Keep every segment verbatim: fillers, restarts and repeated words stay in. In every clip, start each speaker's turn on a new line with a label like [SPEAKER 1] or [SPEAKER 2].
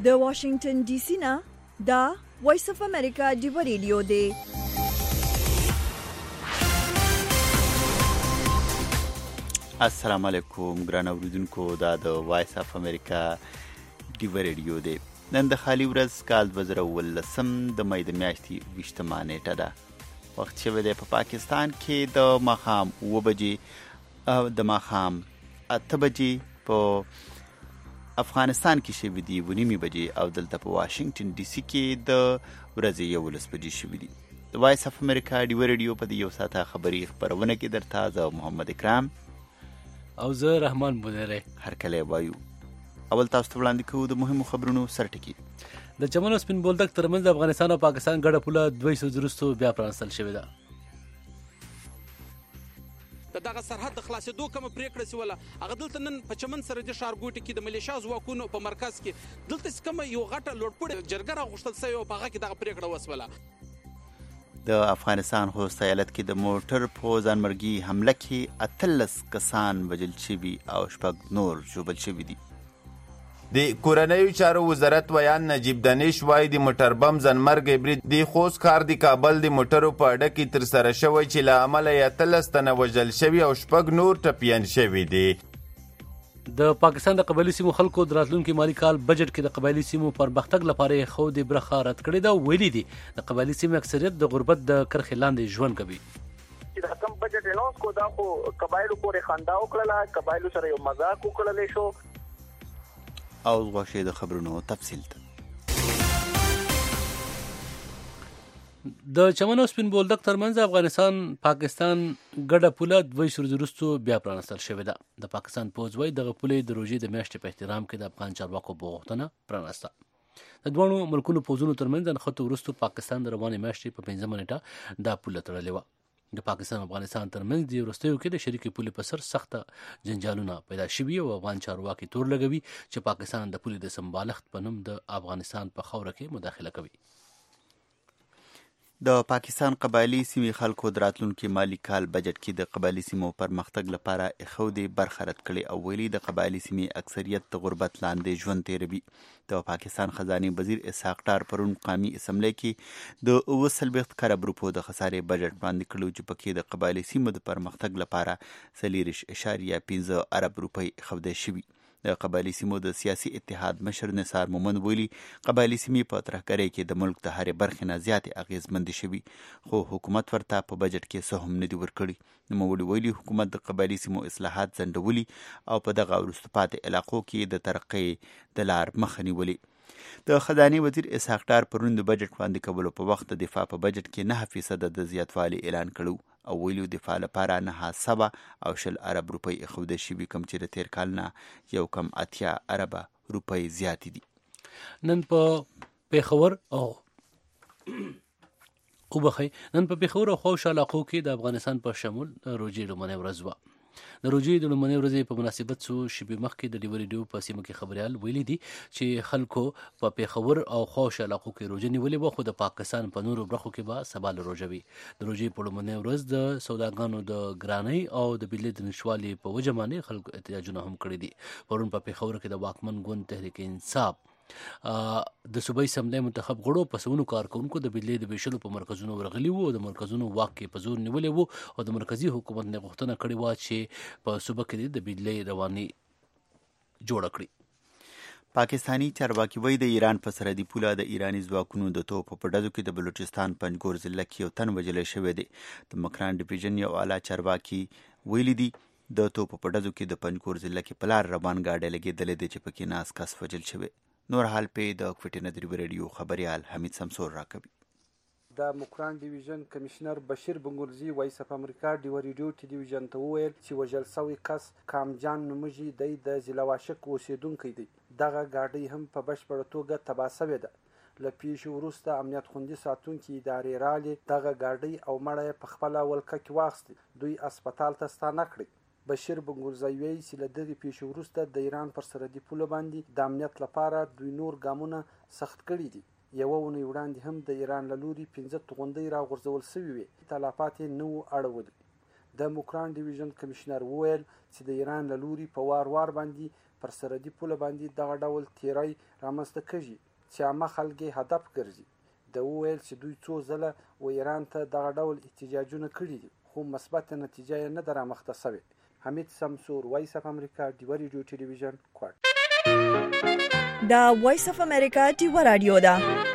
[SPEAKER 1] د واشنگټن ډي سي نه دا وایس اف امریکا ډیو ریډیو دی.
[SPEAKER 2] السلام علیکم ګران اوریدونکو، دا د وایس اف امریکا ډیو ریډیو دی. نن د خالی ورځ کال دوه زره اوولسم د مې د میاشتې ویشتمه نیټه ده. وخت شوی دی په پاکستان کې د ماښام اوه بجې، د ماښام اته بجې په افغانستان کې شوي دي اوه نیمې بجې، او دلته په واشنگټن ډي سي کې د ورځې یولس بجې شوي دي. د وایس اف امریکا ډیو ریډیو په دې یو ساعته خبري خپرونه کې درته زه محمد اکرام
[SPEAKER 3] او زه رحمان بونیری
[SPEAKER 2] هرکلی وایو. اول تاسو ته وړاندې کوو د مهمو خبرونو سرټکي.
[SPEAKER 3] د چمن او سپین بولدک ترمنځ د افغانستان او پاکستان ګډه پوله دوه ورځې وروسته بیا پرانستل شوې ده.
[SPEAKER 4] د دغه سرحد د خلاصېدو کومه پرېکړه شوله، هغه دلته نن په چمن سرحدي ښارګوټي کې د ملیشیا ځواکونو په مرکز کې دلته کومه یو غټه لوړپوړې جرګه راغوښتل شوې او په هغه کې دغه پرېکړه وشوله.
[SPEAKER 2] د افغانستان خوست ایالت کې د موټر په ځانمرګي حمله کې اتلس کسان وژل شوي او شپږ نور ژوبل شوي دي.
[SPEAKER 5] د کورنیو چارو وزارت ویان نجیب دانش وایي د موټر بم ځانمرګي برید د خوست ښار د کابل د موټرو په اډه کې ترسره شوی چې له امله یې اتلس تنه وژل شوي او شپږ نور ټپیان شوي دي.
[SPEAKER 3] د پاکستان د قبایلي سیمو خلکو د راتلونکي مالي کال بجټ کې د قبایلي سیمو پرمختګ لپاره یې خودي برخه رد کړې ده. ویلي دي د قبایلي سیمو اکثریت د غربت د کرښې لاندې ژوند کوي.
[SPEAKER 6] چې دا کم بجټ اناونس کو دا خو قبایلو پورې خندا وکړله، قبایلو سره یو مذاق وکړلی شو.
[SPEAKER 2] او غوښې د خبرونو تفصیل ته.
[SPEAKER 3] د چمن او سپین بولدک ترمنځ افغانستان پاکستان ګډه پوله دوه ورځې وروسته بیا پرانستل شوې ده. د پاکستان پوځ وایي دغه پولې د روژې د میاشتې په احترام کې د افغان چارواکو په غوښتنه پرانسته. د دواړو ملکونو پوځونو ترمنځ د نښتو وروسته پاکستان د روانې میاشتې په پنځمه نیټه دا پوله تړلې وه. د پاکستان او افغانستان ترمنځ د وروستیو کې د شریکې پولې په سر سخته جنجالونه پیدا شوي او افغان چارواکي تور لګوي چې پاکستان د پولې د سمبالښت په نوم د افغانستان په خاوره کې مداخله کوي.
[SPEAKER 2] د پاکستان قبایلي سیمې خلکو د راتلونکي مالي کال بجټ کې د قبایلي سیمو پرمختګ لپاره ایښودې برخه رد کړې او ویلي د قبایلي سیمې اکثریت د غربت لاندې ژوند تیروي. د پاکستان خزانه وزیر اسحاق ډار پرون قومي اسمبلی کې د اوه څلوېښت کروڑ روپو د خسارې بجټ وړاندې کړی چې پکې د قبایلي سیمو د پرمختګ لپاره څلېرویشت اعشاریه پنځه ارب روپۍ ایښودل شوي. د قبایلي سیمو د سیاسي اتحاد مشر نثار مومند ویلي قبایلي سیمې په ترهګرۍ کې د ملک د هرې برخې نه زیاتې اغېزمندې شوي، خو حکومت ورته په بجټ کې څه هم نه دي ورکړي. نوموړي ویلي حکومت د قبایلي سیمو اصلاحات ځنډولي او په دغه وروسته پاتې علاقو کې د ترقۍ د لار مخه نیولې. د خزانې وزیر اسحاق ډار پرون د بجټ وړاندې کولو په وخت د دفاع په بجټ کې نهه فیصده د زیاتوالي اعلان کړو او ویلو دفاع لپاره نهه سوه او شل ارب روپۍ ایښودل شوي، کوم چې د تېر کال نه یو کم اتیا اربه روپۍ زیاتې دي.
[SPEAKER 3] نن په پېښور او وبخئ نن په پېښور او خوست علاقو کې د افغانستان په شمول روژې لومړنۍ ورځ وه. د روژې د لومړنۍ ورځې په مناسبت څو شېبې مخکې د ډیو ریډیو په سیمه کې خبریال ویلي دي چې خلکو په پېښور او خوست علاقو کې روژه نیولې وه، خو د پاکستان په نورو برخو کې به سبا له روژه وي. د روژې په لومړنۍ ورځ د سوداګانو د ګرانۍ او د بجلي د نشتوالي په وجه باندې خلکو احتجاجونه هم کړي دي. پرون په پېښور کې د واکمن ګوند تحریک انصاف د صوبایي اسمبلی منتخب غړو په سلونو کارکوونکو د بجلي د ویشلو په مرکزونو ورغلي وو او د مرکزونو واک کې په زور نیولې وو او د مرکزي حکومت نه غوښتنه کړې وه چې په صوبه کې د بجلي رواني جوړه کړي.
[SPEAKER 2] پاکستانی چارواکي وایي د ایران په سرحدي پوله د ایراني ځواکونو د توپو په ډزو کې د بلوچستان پنجګور ضلع کې یو تن وژلی شوی دی. د مکران ډیویژن یو اعلی چارواکي ویلي دي د توپو په ډزو کې د پنجګور ضلع کې په لار روان ګاډی لګېدلی دی چې پکې ناست کس وژل شوی. نور حال په د کوټې نظر ریډیو خبريال حمید سمسور راکوي.
[SPEAKER 7] د مکران ډیویژن کمشنر بشیر بنګورزي وایس اف امریکا ډیو ریډیو ټلویزیون ته وویل چې وژل شوی کس کامجان نومېږي، دی د ضلع واشک اوسیدونکی دی. دغه ګاډۍ هم په بشپړه توګه تباه شوې ده. له پیښې وروسته امنیت خوندي ساتونکي ادارې رالې دغه ګاډۍ او مړه یې په خپله ولکه کې واخیستې، دوی اسپتال ته ستانه کړې. بشیر بنګورزی وایي چې له دغې پیښې وروسته د ایران پر سرحدي پوله باندې د امنیت لپاره دوی نور ګامونه سخت کړي دي. یوه اونۍ وړاندې هم د ایران له لوري پنځه توغندۍ راغورځول شوي وې، تلفات یې نه وو اړولي. د موکران ډیویژن کمشنر وویل چې د ایران له لوري په وار وار باندې پر سرحدي پوله باندې دغه ډول تیری رامنځته کیږي چې عامه خلک یې هدف ګرځي. د وویل چې دوی څو ځله و ایران ته دغه ډول احتجاجونه کړي دي خو مثبت نتیجه یې نه ده رامخته سوې. حمید سمسور، وایس اف امریکا، ډیوه ریډیو ټلویزیون، کوټ.
[SPEAKER 1] دا وایس اف امریکا ډیوه رادیو ده.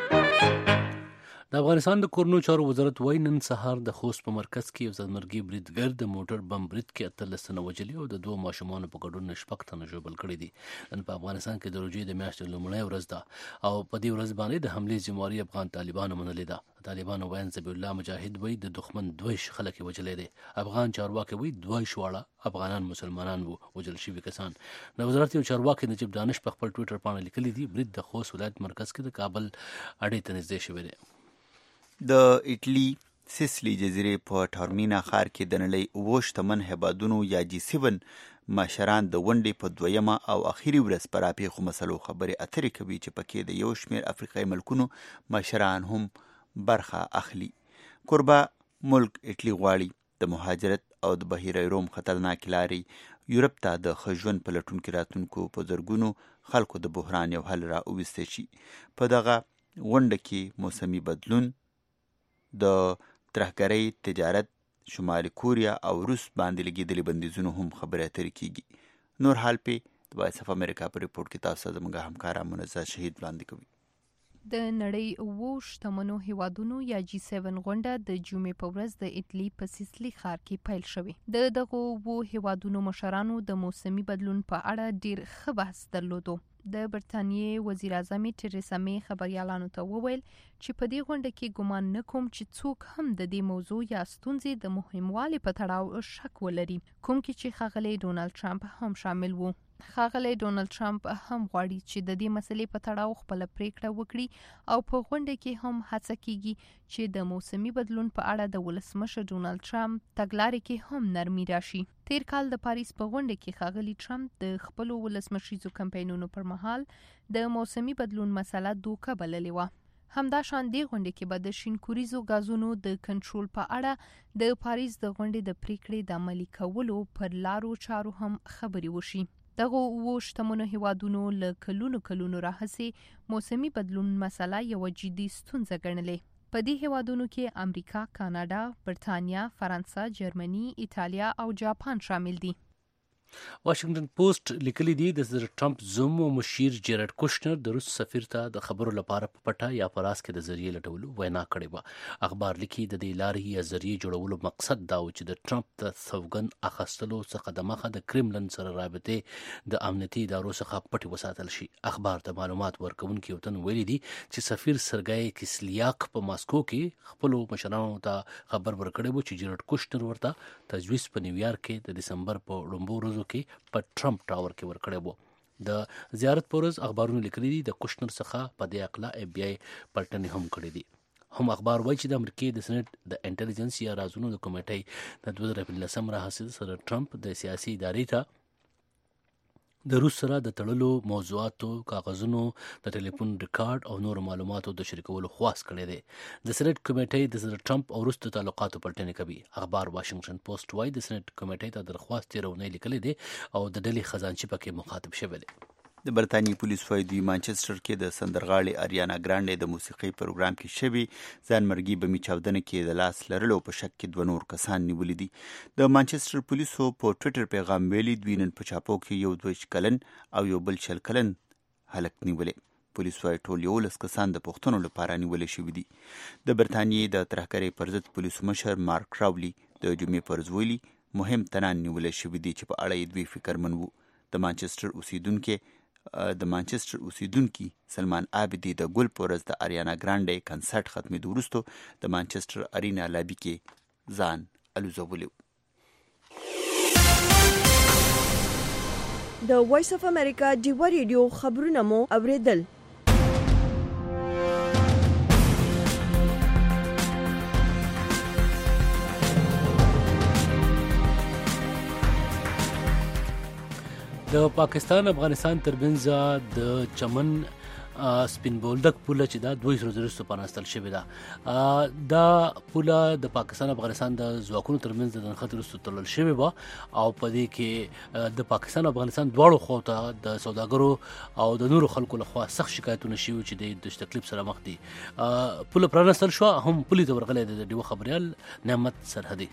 [SPEAKER 3] د افغانستان د کورنو چارو وزارت وایي نن سهار د خوست په مرکز کې یو ځانمرګي بریدګر د موټر بم برید کې اتلس تنه وژلي او د دوو ماشومانو په ګډون شپږ تنه ژوبل کړي دي. نن په افغانستان کې د روژې د میاشتې لومړۍ ورځ ده او په دې ورځ باندې د حملې ذمہواري افغان طالبانو منلې ده. طالبانو ویاند ذبیح الله مجاهد وایي د دښمن دویش خلک یې وژلی دی. افغان چارواکي وایي دویش واړه افغانان مسلمانان وو وژل شوي کسان. د وزارت یو چارواکي نجیب دانش په خپل ټویټر باندې لیکلي دي برید د خوست ولایت مرکز کې د کابل اډې ته نږدې شوی دی.
[SPEAKER 2] د ایټلی سیسلی جزیرې په ټارمینا ښار کې د نړۍ اووه شتمن هیوادونو یا جی سیون مشران د ونډې په دویمه او اخیری ورځ په راپېښو مسلو خبرې اترې کوي چې پکې د یو شمېر افریقایي ملکونو مشران هم برخه اخلي. کوربه ملک ایټلی غواړي د مهاجرت او د بحیره روم خطرناکې لارې یورپ ته د ښه ژوند په لټون کې راتلونکو په زرګونو خلکو د بحران یو حل را وویستی شي. په دغه غونډه کې موسمي بدلون، د ترهګرۍ، تجارت، شمالي کوریا او روس باندې لګېدلي بندیزونو هم خبرې اترې کیږي. نور حال پې د وایس اف امریکا په ریپورټ کې تاسو ته زموږ همکاره منزه شهید وړاندې کوي.
[SPEAKER 8] د نړۍ اووه شتمنو هیوادونو یا جی سیون غونډه د جمعې په ورځ د ایټلی په سیسلی ښار کې پیل شوې. د دغو اووه هیوادونو مشرانو د موسمي بدلون په اړه ډیر ښه بحث درلودو. د برټانیې وزیر اعظم تریسا می خبريالانو ته وویل چې په دې غونډه کې ګمان نه کوم چې څوک هم د دې موضوع یا ستونزې د مهموالي په تړاو شک ولري، کوم کې چې ښاغلی ډونالد ټرمپ هم شامل وو. ښاغلی ډونالد ټرمپ هم غواړي چې د دې مسلې په تړاو خپله پریکړه وکړي او په غونډه کې هم هڅه کیږي چې د موسمي بدلون په اړه د ولسمشر ډونالد ټرمپ تګلارې کې هم نرمي راشي. تیر کال د پاریس په غونډه کې ښاغلی ټرمپ د خپلو ولسمشریزو کمپاینونو پر مهال د موسمي بدلون مسله دوکه بللې وه. همداشان دې غونډه کې به د شینکوریزو غازونو د کنټرول په اړه د پاریس د غونډې د پریکړې د عملي کولو پر لارو چارو هم خبرې وشي. دغه اووه شتمنو هیوادونو له کلونو کلونو راهیسې موسمي بدلون مسله یوه جدي ستونزه ګڼلې. په دې هیوادونو کې امریکا، کاناډا، برټانیا، فرانسه، جرمني، ایټالیا او جاپان شامل دي.
[SPEAKER 3] واشنگټن پوسټ لیکلی دی د صدر ټرمپ زوم او مشیر جیرارډ کوشنر د روس سفیر ته د خبرو لپاره په پټه یا په راز کې د ذریعې لټولو وینا کړې وه. اخبار لیکي د دې لارې یا ذریعې جوړولو مقصد دا و چې د ټرمپ د سوګند اخیستلو څخه د مخه د کرملن سره رابطې د امنیتي ادارو څخه پټې وساتل شي. اخبار ته معلومات ورکوونکي یو تن ویلي دي چې سفیر سرګای کسلیاک په ماسکو کې خپلو مشرانو ته خبر ورکړی و چې جیرارډ کوشنر ورته تجویز په نیویارک کې د دسمبر په لومړو ورځو کې په ټرمپ ټاور کې ورکړی وو. د زیارت پر ورځ اخبارونو لیکلي دي د کوشنر څخه په دې اقلا اف بی آی پلټنې هم کړې دي. هم اخبار وایي چې د امریکې د سنټ د انټيليجنس یا رازونو د کمیټې د دوه زره پنځلسم راهیسې سره ټرمپ د سیاسي ادارې ته د روس سره د تړلو موضوعاتو، کاغذونو، د ټلیفون ریکارډ او نور معلوماتو د شریکولو خواست کړی دی. د سنټ کمیټې د صدر ټرمپ او روس د تعلقاتو پلټنې کوي. اخبار واشنگټن پوسټ وایي د سنټ کمیټې ته درخواست تېره اونۍ لیکلی دی او د ډلې خزانچي پکې مخاطب شوی دی.
[SPEAKER 2] د برطانیې پولیس وایي دوی مانچسټر کې د سندرغاړې اریانا ګرانډې د موسیقۍ پروګرام کې شوي ځانمرګي بمي چاودنه کې د لاس لرلو په شک کې دوه نور کسان نیولي دي. د مانچسټر پولیسو په ټویټر پیغام ویلي دوی نن په چاپو کې یو دوه کلن او یو بل شل کلن هلک نیولي. پولیس وایي ټول یولس کسان د پوښتنو لپاره نیولي شوي دي. د برطانیې د ترهګرۍ پر ضد پولیسو مشر مارک راولي د جمعې پر ورځ ویلي مهم تنان نیولي شوي دي چې په اړه یې دوی فکرمن وو. د مانچسټر اوسیدونکي د مانچسټر اوسیدونکي سلمان عابدي د ګل په ورځ د اریانا ګرانډې کنسرت ختمېدو وروسته د مانچسټر ارینا لابي کې ځان الوزولی.
[SPEAKER 1] د وایس اف امریکا ډیوه ریډیو خبرونه مو اوریدل. د پاکستان افغانستان ترمنځ د چمن
[SPEAKER 3] سپین بولدک پوله چې دا دوه ورځې وروسته پرانستل شوې ده. دا پوله د پاکستان افغانستان د ځواکونو ترمنځ د نښتې وروسته تړل شوې وه او په دې کې د پاکستان او افغانستان دواړو خواو ته د سوداګرو او د نورو خلکو لخوا سخت شکایتونه شوي چې د د تکلیف سره مخ دي. پوله پرانستل شوه هم پولې ته ورغلی د ډیوه خبریال نعمت سرحدي.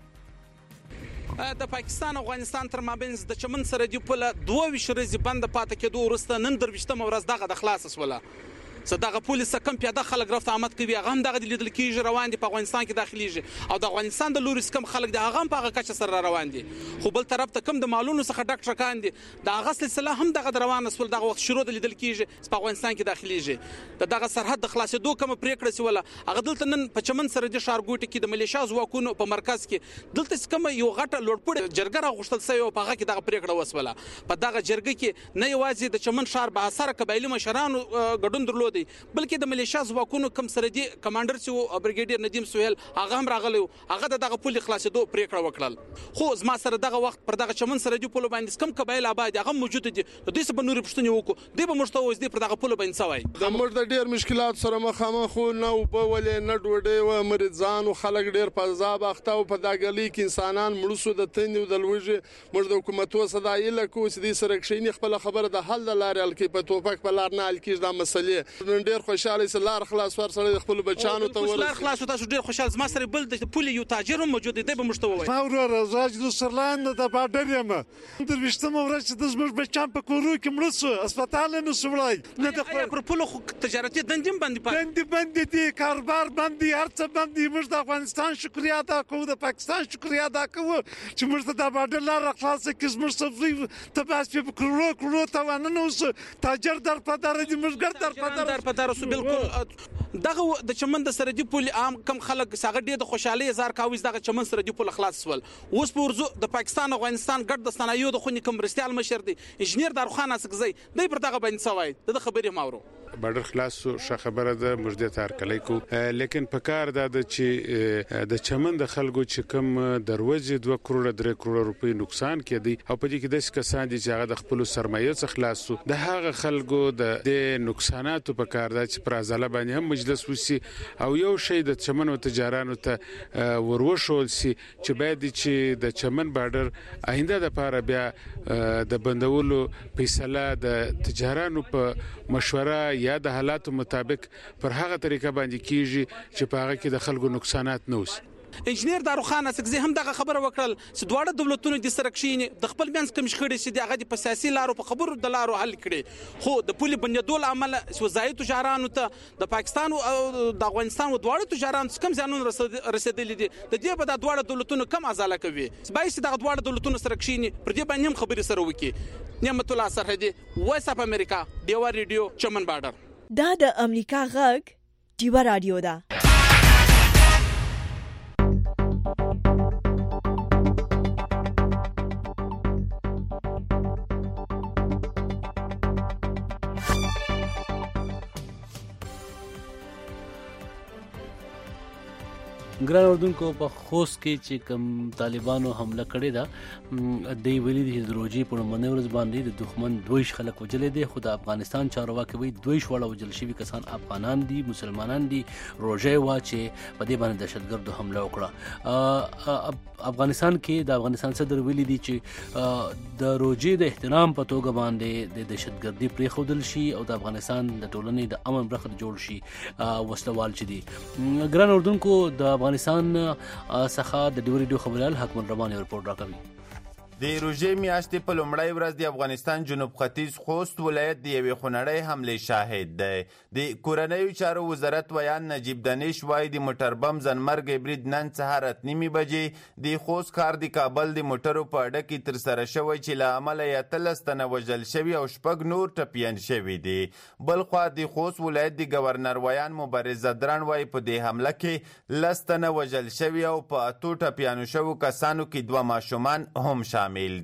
[SPEAKER 4] د پاکستان او افغانستان تر مابینځ د چمن سرحدي پوله دوه ویشت ورځې بنده پاتې کېدو وروسته نن درویشتمه ورځ دغه د خلاصه شوله. زه دغه پولیس کم پیاده خلک رفت آمد کوي هغه هم دغه لیدل کېږي روان دي په افغانستان کې داخليږي او د افغانستان د لوري کم خلک د هغه هم په هغه کچه سره روان دي. خو بل طرف ته کم د مالونو څخه ډک ټکان دي د هغه سلسله هم دغه روانه سول دغه وخت شروع د لیدل کېږي په افغانستان کې داخليږي. د دغه سرحد د خلاصېدو کوم پریکړه سوله هغه دلته نن په چمن سرحدي ښارګوټي کې د ملیشیا ځواکونو په مرکز کې دلته کوم یو غټه لوړپوړی جرګه راغوښتل سوی او په هغه کې دغه پریکړه وسوله. په دغه جرګه کې نه یوازې د چمن ښار به اثر قبایلی مشرانو ګډون درلودي بلکې د ملیشیا ځواکونو کم سرحدي کمانډر چې بریګیډیر ندیم سهیل هغه هم راغلی هغه د دغه پولې خلاصېدو پریکړه وکړل. خو زما سره دغه وخت پر دغه چمن سرحدي پولو باندې کم قبایل آباد هغه موجود دي د دوی څخه به نورې پوښتنې وکړو دوی به موږ ته ووایي پر دغه پولو باندې څه وایي.
[SPEAKER 9] د موږ د ډېر مشکلات سره مخامخ وو نه اوبه ولې نه ډوډۍ وه مریضان و خلک ډېر په عذاب اخته وو په دا ګلۍ کې انسانان مړه سو د تندې او د لوږې. موږ د حکومتو څخه دا هیله کوو چې دوی سره کښېني خپله خبره د حل د لارې حل کړي په ټوپک په لار نه حل کېږي دا مسلې. نن ډېر خوشحاله چې لار خلاص ور سره د خپل بچانو ته ورسېږي. لار خلاص تاسو ډېر خوشحال زما سره بل د پولې یو تاجر هم موجود دی دی به موږ ته ووایي.
[SPEAKER 10] ما ورور راج د سرلاند د باډر یم درویشتمه ورځ چې د زموږ بچان په کورو کې مړه سو هسپتال نه سو وړی نه د
[SPEAKER 4] پر پولو خو تجارتي دندې بندي پاتې
[SPEAKER 10] دندې بندې دي کاروبار بندي هر څه بندي. موږ د افغانستان شکریا ادا کوو د پاکستان شکریا ادا کوو چې موږ ته د باډر لار خلاصه کړي. زموږ سفرې ته بس په کورو کورو توانونه اوس تاجر در پدار دي موږ ګر در پدار
[SPEAKER 4] در پدار سو بالکل دغه د چمن د سرحدي پول عام کم خلک ساغه ډېر د خوشحالي هزار کاوي دغه چمن سرحدي پول خلاص سول. اوس په ورزو د پاکستان او افغانستان ګډ د صنایعو د خونی کم رستيال مشر دی انجنیر داروخان اسکزی دی پر دغه باندې سوای د خبرې ماورو
[SPEAKER 9] باډر خلاص ش خبره ده موږ د تار کلی کو لیکن په کار ده چې د چمن د خلکو چې کم دروازې دوه کروڑه درې کروڑه روپۍ نقصان کړي او په دې کې د کسان دي چې هغه د خپل سرمایه څخه خلاص سو د هغه خلکو د نقصاناتو په کار ده چې پر ازاله باندې هم مجلس وسی او یو شی د چمن او تجارانو ته وروشول سي چې باید چې د چمن باډر آینده د پاره بیا د بندولو فیصله د تجارانو په مشوره یا د حالاتو مطابق پر هغه طریقه باندې کیږي چې په هغه کې د خلکو نقصانات نه وي.
[SPEAKER 4] انجنیر داروخان اسکزی هم دغه خبره وکړل چې دواړه دولتونو د سره کښینی د خپل منځ کم شخړې چې دغه د سیاسي لارو په خبرو د لارو حل کړي. خو د پولي بنیادول عمل وزایي تجارانو ته د پاکستان او د افغانستان دواړه تجارانو کم ځانون رسیدلې دي د دې په دواړه دولتونو کم ازاله کوي سبای چې دغه دواړه دولتونو سره کښینی پر دې باندې هم خبرې سره وکړي. نعمت الله سرحدي وایس اف امریکا ډیوا ریډیو چمن باډر.
[SPEAKER 1] دا د امریکا غږ ډیوا رادیو ده.
[SPEAKER 3] ګران اردوونکو په خوست کې چې کوم طالبانو حمله کړې ده دی ویلي دي چې د روژې په لومړنۍ ورځ باندې د دښمن دویش خلک وجلې دي خو د افغانستان چارواکي وایي دویش واړه وجل شوي کسان افغانان دي مسلمانان دي روژه وه چې په دې باندې دهشتګردو حمله وکړه. افغانستان کې د افغانستان صدر ویلي دي چې د روژې د احترام په توګه باندې د دهشتګردي پرېښودل شي او د افغانستان د ټولنې د امن برخه جوړ شي وسلوال چې دي. ګران اردوونکو د افغانستان څخه د ډیو ریډیو خبريال حکمن رماني رپورټ راکوي.
[SPEAKER 5] د روژې میاشتې په لومړۍ ورځ د افغانستان جنوب ختیځ خوست ولایت د یوې خونړۍ حملې شاهد دی. د کورنیو چارو وزارت ویان نجیب دانش وایي د موټر بم ځانمرګی برید نن سهار اته نیمې بجې د خوست ښار د کابل د موټرو په اډه کې ترسره شوی چې له امله یې اتلس تنه وژل شوي او شپږ نور ټپیان شوي دي. بلخوا د خوست ولایت د ګورنر ویان مبارز زدران وایي په دې حمله کې لس تنه وژل شوي او په اتو ټپیانو شوو کسانو کې دوه ماشومان هم شامل دي.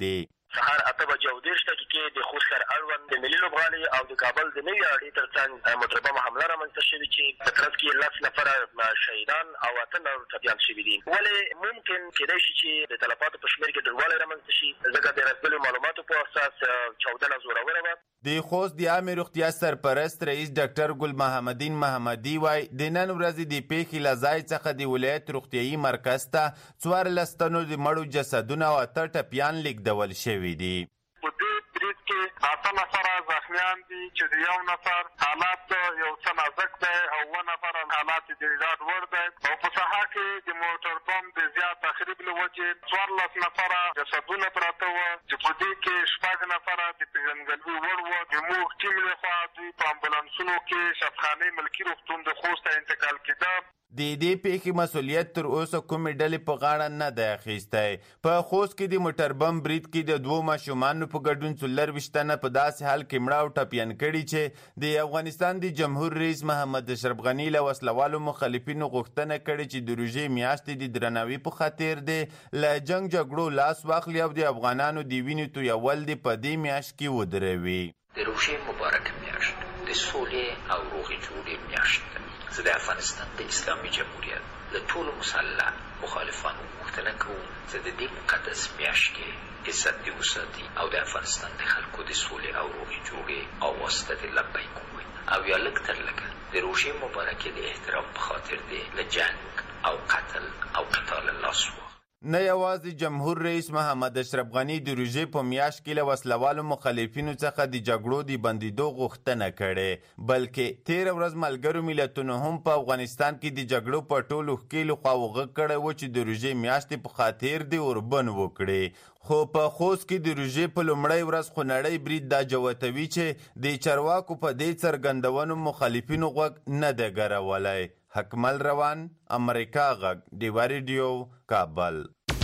[SPEAKER 11] سهار اته بجې او دېرش دقیقې د خوست ښار اړوند د ملي لوبغالي او د کابل د نوي اډې تر څنګ متربمه حمله رامنځته شوې چې په ترڅ کې لس نفره شهیدان او اته نور ټپیان شوي دي. ولې ممکن کېدای شي چې د تلفاتو په شمېر کې ډېروالی رامنځته شي ځکه د رسمي معلوماتو په اساس چاودنه زوروره وه.
[SPEAKER 5] د خوست د عامې روغتیا سرپرست رئیس ډاکټر ګل محمدین محمدي وایي د نن ورځې د پیښې له ځای څخه د ولایت روغتیایي مرکز ته څوارلس تنو د مړو جسدونه او اته ټپیان لیږدول شوي دي.
[SPEAKER 12] په دې برید کې اته نفره زخمیان دي چې د یو نفر حالات یو څه نازک دی او اووه نفره حالات د ډاډ وړ دی او په ساحه کې د موټر بم د زیات تخریب له وجې څوارلس نفره جسدونه پراته وو چې په دې کې شپږ نفره د پېژندګلوي وړ وو. زموږ ټیم لخوا دوی په امبولانسونو کې شفخانې ملکي روغتون د خوست ته انتقال کېده.
[SPEAKER 5] د دې پیښې مسؤلیت تر اوسه کومې ډلې په غاړه نه دی اخیستی. په خوست کې د موټر بم برید کې د دوو ماشومانو په ګډون څلرویشت تنه په داسې حال کې مړه او ټپیان کړي چې د افغانستان د جمهور رئیس محمد اشرف غني له وسلوالو مخالفینو غوښتنه کړې چې د روژې میاشتې د درناوي په خاطر دی له جنګ جګړو لاس واخلي او د افغانانو د وینې تویول دې په دې میاشت کې ودروي.
[SPEAKER 13] د روژې مبارکه میاشت د سولې او روغې جوړې میاشت ده. زه د افغانستان د اسلامي جمهوریت له ټولو مسلح مخالفانو غوښتنه کوم چې د دې مقدس میاشت کې عزت دې وساتي او د افغانستان د خلکو د سولې او روغې جوړې اواز ته دې لبیک ووایي او یا لږ تر لږه د روژې مبارکې د احترام په خاطر دې له جنګ او قتل او قتال لاس واخلي.
[SPEAKER 5] نه یوازې جمهور رئیس محمد اشرف غني د روژې په میاشت کې له وسلوالو مخالفینو څخه د جګړو د بندېدو غوښتنه کړې بلکې تېره ورځ ملګرو ملتونو هم په افغانستان کې د جګړو په ټولو ښکېلو خواو غږ کړی و چې د روژې میاشتې په خاطر د اوربند وکړي. خو په خوست کې د روژې په لومړۍ ورځ خونړی برید دا جوتوي چې د چارواکو په دې څرګندونو مخالفینو غوږ نه دی ګرولی. حکمل روان، امریکا غږ، ډیوا ریډیو، کابل.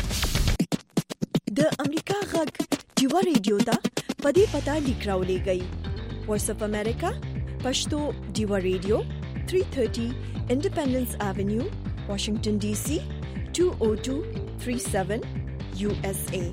[SPEAKER 1] د امریکا غږ ډیوا ریډیو ته په دې پتا لیک راولېږئ. وایس اف امریکا پښتو ډیوا ریډیو تhree thirty Independence Avenue, Washington D C two oh two three seven U S A.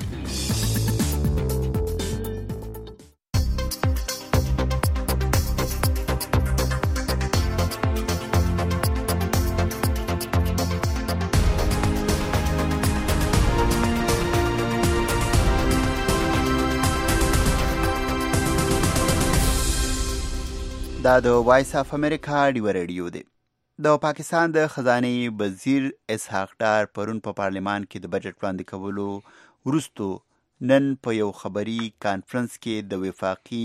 [SPEAKER 2] دا د وایس اف امریکا ډیوا ریډیو دی. د پاکستان د خزانه وزیر اسحاق ډار پرون په پارلمان کې د بجټ وړاندې کولو وروستو نن په یو خبري کانفرنس کې د وفاقي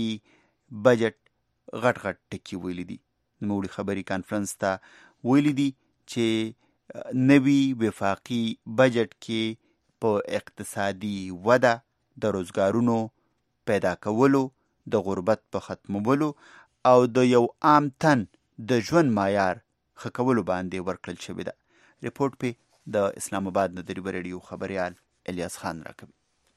[SPEAKER 2] بجټ غټ غټ ټکي ویلي دي. نوموړي خبري کانفرنس ته ویلي دي چې نوي وفاقي بجټ کې په اقتصادي وده، د روزګارونو پیدا کولو، د غربت په ختمولو او د یو عام تن د ژوند معیار ښه کولو باندې ورکړل شوې ده. ریپورټ په د اسلام آباد نه د ډیوا ریډیو خبریال الیاس خان راکوي.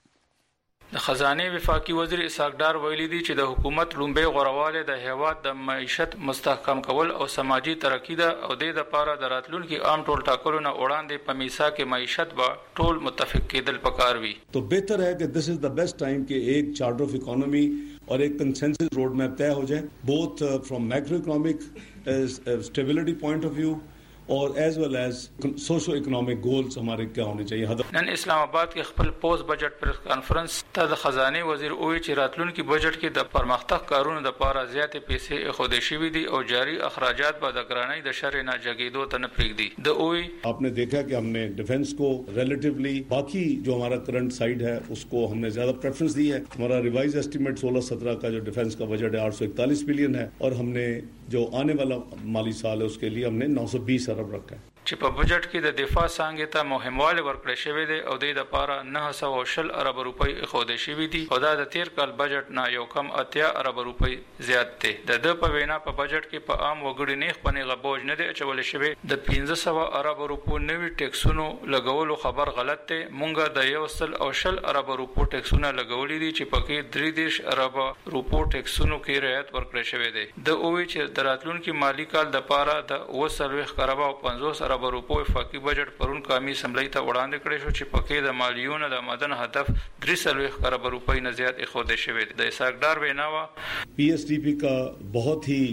[SPEAKER 14] د خزانه وفاقي وزیر اسحاق ډار ویلي دي چې د حکومت لومبه غورواله د هیواد د معیشت مستحکم کول او سماجی ترقی ده او د لپاره د راتلونکو عام ټول ټاکلو نه وړاندې په میثاق کې معیشت به ټول متفق کېدل پکار وي.
[SPEAKER 15] تو بهتر ہے کہ دس از دا بیسٹ ٹائم کہ ایک چارٹر آف اکانومی اور ایک کنسنسس روڈ میپ طے ہو جائے بوتھ فرام مائکرو اکنامک اسٹیبلٹی پوائنٹ آف ویو اور ایز ویل ایز سوشو اکنامک گولز ہمارے کیا ہونے چاہیے.
[SPEAKER 14] نن اسلام آباد کې خپل پوسټ بجټ پریس کانفرنس ته د خزانه وزیر اوی چې راتلونکي بجټ کې د پرمختګ کارونو د لپاره زیاتې پیسې خودې شوي دي او جاری اخراجات به د ګرانۍ د شر نه جګیدو ته نه پرېږدي. د اوی
[SPEAKER 15] آپ نے دیکھا کہ ہم نے ڈیفنس کو ریلیٹیولی باقی جو ہمارا کرنٹ سائڈ ہے اس کو ہم نے زیادہ پریفرنس دی ہے. ہمارا ریوائز ایسٹیمیٹ سولہ سترہ کا جو ڈیفنس کا بجٹ ہے آٹھ سو اکتالیس بلین ہے اور ہم نے جو آنے والا مالی سال ہے اس کے لیے ہم نے نو سو بیس ارب رکھا ہے.
[SPEAKER 14] چې په بجټ کې د دفاع څانګې ته مهموالی ورکړل شوی دی او د دې لپاره نه سوه شل ارب روپۍ ایښودل شوي دي او دا د تیر کال بجټ نه یو کم اتیا ارب روپۍ زیات دی. د ده په وینا په بجټ کې په عام وګړي نیغ په نیغه بوج نه دی اچولی شوی. د پنځه سوه ارب روپو نوي ټیکسونو لګولو خبر غلط دی. مونږ د یو سل او شل ارب روپو ټیکسونه لګولي دي چې پکې درې دېرش ارب روپو ټیکسونو کې رعایت ورکړل شوی دی. د اووی چې د راتلونکي مالي کال دپاره د اوه څلوېښت اربه او پنځوس ارب ارب روپو وفاقي بجټ پرون قومي اسمبلی ته وړاندې کړی شو چې پکې د مالیونو د آمدن هدف درې څلوېښت ارب روپۍ نه زیات ایښودل شوی دی. د اسحاق ډار وینا وا
[SPEAKER 15] P S D P का बहुत ही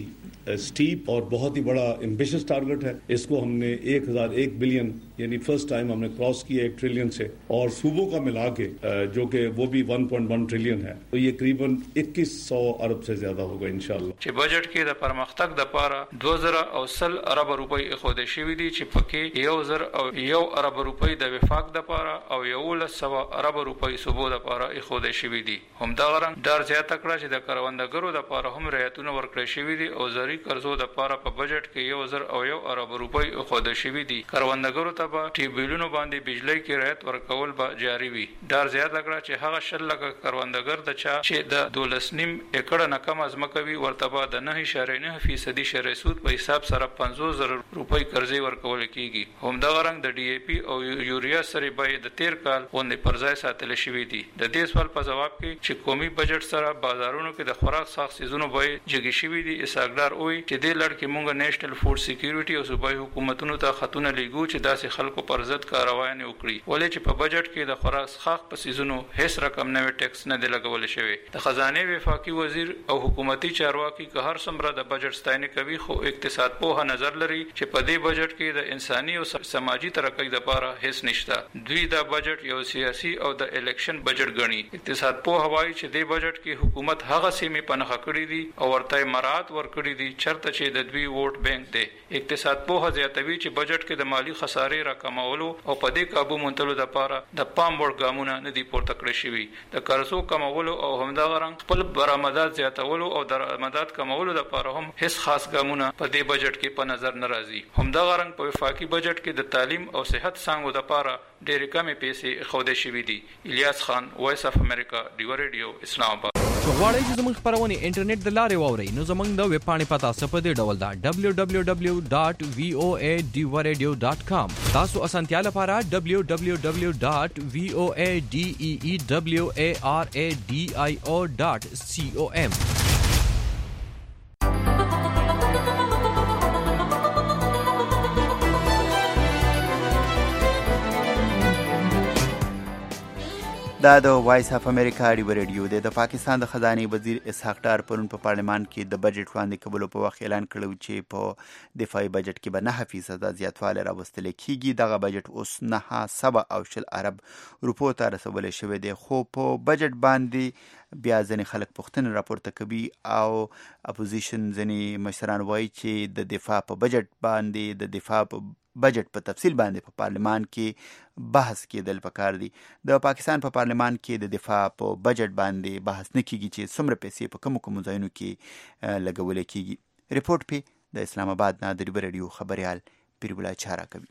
[SPEAKER 15] स्टीप और बहुत ही बड़ा ambitious target है. इसको हमने एक हजार एक बिलियन यानी फर्स्ट टाइम हमने क्रॉस किया एक ट्रिलियन से, और सूबों का मिला के जो कि वो भी वन पॉइंट वन ट्रिलियन है, तो ये करीबन इक्कीस सौ अरब से ज्यादा होगा इंशाल्लाह.
[SPEAKER 14] چې بجټ کې د پرمختګ د پاره دوه زره او سل ارب روپۍ ایښودل شوي دي چې پکې یو زر او یو ارب روپۍ د وفاق د پاره او یولس سوه ارب روپۍ صوبو د پاره ایښودل شوي دي. همدغه رنګ ډار زیاته کړه چې د کروندګرو د پاره هم رعایتونه ورکړل شوي دي او زری قرضو د پاره په بجټ کې یو زر او یو ارب روپۍ ایښودل شوي دي. کروندګرو ته به ټي بیلونو باندې بجلی کې رعایت ورکول به جاري وي. ډار زیاته کړه چې هغه شل لکه کروندګر د چا چې د دولس نیم ایکړه نه کم ځمکه وي ورته به د نه اعشاریه نه فیصدي شرعي سود په حساب سره پنځوس زره روپۍ قرضې ورکول کیږي. همدغه رنګ د ډي اے پي او یوریا سره به د تیر کال غونډې پر ځای ساتل شوي دي. د دې سوال په جواب کې چې قومي بجټ سره بازارونو کې د خوراک ساخت سيزونو به جګی شوي دي، اسحاقدار وایي چې دې لړ کې مونږ نېشنل فوډ سکیورټي او صوبایي حکومتونو ته خطونه لیږو چې داسې خلکو پر ضد کاروایي وکړي، ولې چې په بجټ کې د خوراک ساخت په سيزونو هیڅ رقم نوې ټیکس نه دی لګول شوی. د خزانه وفاقي وزیر او حکومتي چارواکي که هر څومره د بجټ ستاینه کوي، خو اقتصاد په نظر لري چې په دې بجټ کې د انساني او سماجي ترقۍ لپاره هیڅ نشته. دوی دا بجټ یو سیاسي او د الیکشن بجټ ګڼي. اقتصاد په هوایي چې دې بجټ کې حکومت هغه سیمې پنهخ کړې دي او ورته مراد ورکړي دي چرته چې د دوی ووټ بانک دی. اقتصاد په زیاتوي چې بجټ کې د مالی خسارې راکمولو او په دې قابو مونتلو لپاره د پام وړ ګامونه نه دي پورته کړی شوي. د قرضو کمولو او همدغه رنګ خپل برآمدات زیاتولو او درآمدات کمولو لپاره هم هیڅ خاص ګامونه په دې بجټ کې په نظر نه راځي. همدغه رنګ په وفاقي بجټ کې د تعلیم او صحت څانګو لپاره ډېرې کمې پیسې ښودل شوي دي. الیاس خان، وایس اف امریکا، ډیو ریډیو، اسلام آباد.
[SPEAKER 16] غواړئ چې زموږ خبرونه انټرنیټ د لارې واورئ نو زموږ د ویب پاڼې پتا څه په دې ډول ده دبلیو دبلیو دبلیو ډاټ وی او ای ډیو ریډیو ډاټ کام. تاسو اسانتیا لپاره دبلیو دبلیو دبلیو ډاټ وی او ای ډی ای ای دبلیو ای آر ای ډی آی او ډاټ سی او ام.
[SPEAKER 2] دا د وایس اف امریکا ډیو ریډیو دی. د پاکستان د خزانه وزیر اسحاق ډار پرون په پارلمان کې د بجټ وړاندې کولو په وخت اعلان کړی چې په دفاعي بجټ کې به نه فیصد زیاتوالی راوستل کیږي. دغه بجټ اوس نه سوه او شل ارب روپو ته رسولی شوی دی، خو په بجټ باندې بیا ځینې خلک پوښتنې راپورته کوي او اپوزیشن ځینې مشران وایي چې د دفاع په بجټ باندې د دفاع په بجټ په تفصیل باندې په پارلمان کې بحث کېدل پکار دي. د پاکستان په پارلمان کې د دفاع په بجټ باندې بحث نه کیږي چې څومره پیسې په کومو کومو ځایونو کې لګول کیږي. ریپورت په د اسلام آباد نه د ډیو ریډیو خبريال پیربلا چارا کوي.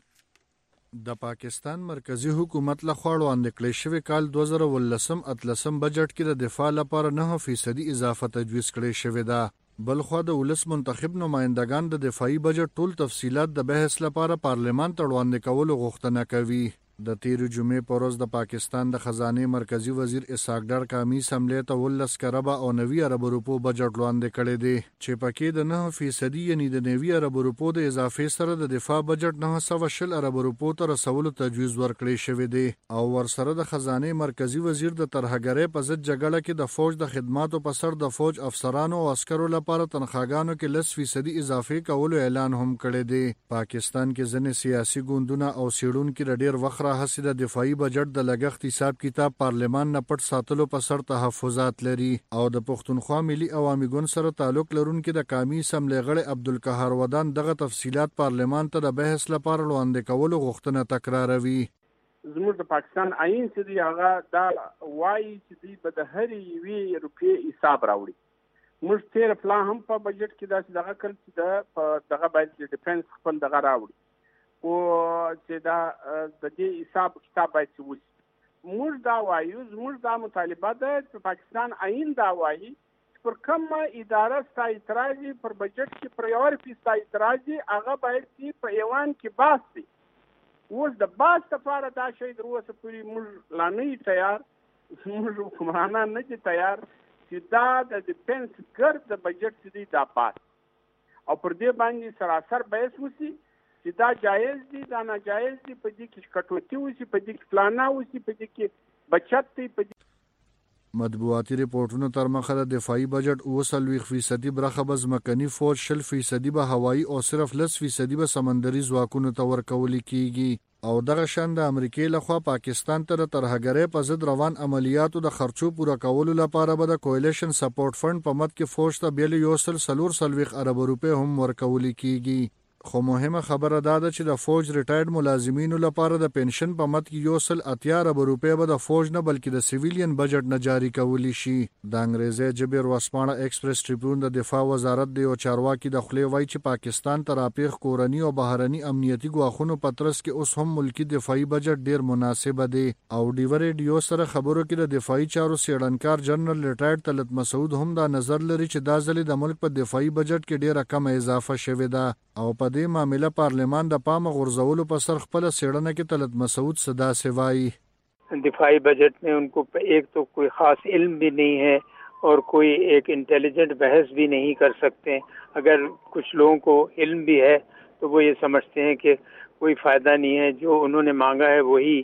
[SPEAKER 17] د پاکستان مرکزی حکومت لخوا وړاندې کړی شوی کال دوه زره ولسم اتلسم بجټ کې د دفاع لپاره نه فیصدي اضافه تجویز کړی شوی ده. بلخوا د ولس منتخب نمائندگان د دفاعي بجټ ټول تفصيلات د بحث لپاره پارلمان ته وړاندې کولو غوښتنه کوي. د تیر جمعې پر ورځ د پاکستان د خزانه مرکزی وزیر اسحاق ډار قومي اسمبلی ته ولس کربا او نوي ارب روپو بجټ وړاندې کړی دی چې پکې د نه فیصدي یعنی د نوي ارب روپو د اضافه سره د دفاع بجټ نه سوه شل ارب روپو ته رسولو تجویز ورکړی شوی دی او ورسره د خزانه مرکزی وزیر د ترهګرۍ په ضد جګړه کې د فوج د خدماتو په سر د فوج افسرانو او عسکرو لپاره تنخواګانو کې لس فیصدي اضافه کولو اعلان هم کړی دی. پاکستان کې ځینې سیاسي ګوندونه او سیړونکو د ډیر وخت راهیسې د دفاعي بجټ د لګښت حساب کتاب پارلمان نه پټ ساتلو په سر تحفظات لري او د پښتونخوا ملي عوامي ګوند سره تعلق لرونکي د قومي اسمبلی غړي عبدالقهار ودان دغه تفصيلات پارلمان ته د بحث لپاره وړاندې کولو غوښتنه تکراروي.
[SPEAKER 18] زموږ د پاکستان آئین چې دی هغه دا وایي چې دی به د هر یوې روپیې حساب راوړي. موږ تیر پلان هم په بجټ کې داسې دغه کړ چې د دغه باید د ډیفنس خپل دغه راوړي او چې دا د دې حساب کتاب باید وشي. موږ دا وایو، زموږ دا مطالبه ده چې پاکستان آئین دا وایي چې پر کومه اداره ستا اعتراض پر بجټ کې پر یو روپۍ ستا اعتراض هغه باید چې په ایوان کې بحث شي. اوس د بحث لپاره دا شی تر اوسه پورې موږ لا نه یو تیار، زموږ حکمرانان نه دي تیار چې دا د ډیفنس ګرد د بجټ چې دی دا بحث او پر دې باندې سراسر بحث وشي چې دا جایز دي دا ناجایز دي، په دې کې کټوتي وسی، په دې کې فلانا وسی، په دې کې بچت دی، په دې
[SPEAKER 17] مطبوعاتي ریپورتونو تر مخه د دفاعي بجټ اوه څلوېښت فیصدي برخه به ځمکني فوج، شل فیصدي به هوایي او صرف لس فیصدي به سمندري ځواکونو ته ورکول کیږي. او دغه شان د امریکای لخوا پاکستان ته د ترهګرۍ په ضد روان عملیاتو د خرچو پوره کولو لپاره به د کولیشن سپورټ فند په مد کې فوج ته بیل یو سل څلور څلوېښت ارب روپۍ هم ورکول کیږي. خو مهمه خبره دا ده چې د فوج ریټایرډ ملازمینو لپاره د پنشن په مد کې یو سل اتیا ارب روپۍ به د فوج نه بلکې د سیویلین بجټ نه جاری کولی شي. د انګریزي ژبې ورځپاڼه ایکسپریس ټریبیون د دفاع وزارت د یو چارواکي د خولې وایي چې پاکستان ته راپېښ کورني او بهرني امنیتي ګواښونو په ترڅ کې اوس هم ملکی دفاعي بجټ ډیر مناسبه دی. او ډیور ریډیو سره خبرو کې د دفاعي چارو سیړنکار جنرال ریټایرډ طلعت مسعود هم دا نظر لري چې دا ځل د ملک په دفاعي بجټ کې ډیره کم اضافه شوې ده. او په دې معاملې پارلیمان د پام غورځولو په سر خپل سیړنه کې طلعت مسعود صدا سوای.
[SPEAKER 19] دفاعی بجٹ میں ان کو ایک تو کوئی خاص علم بھی نہیں ہے اور کوئی ایک انٹیلیجنٹ بحث بھی نہیں کر سکتے. اگر کچھ لوگوں کو علم بھی ہے تو وہ یہ سمجھتے ہیں کہ کوئی فائدہ نہیں ہے، جو انہوں نے مانگا ہے وہی.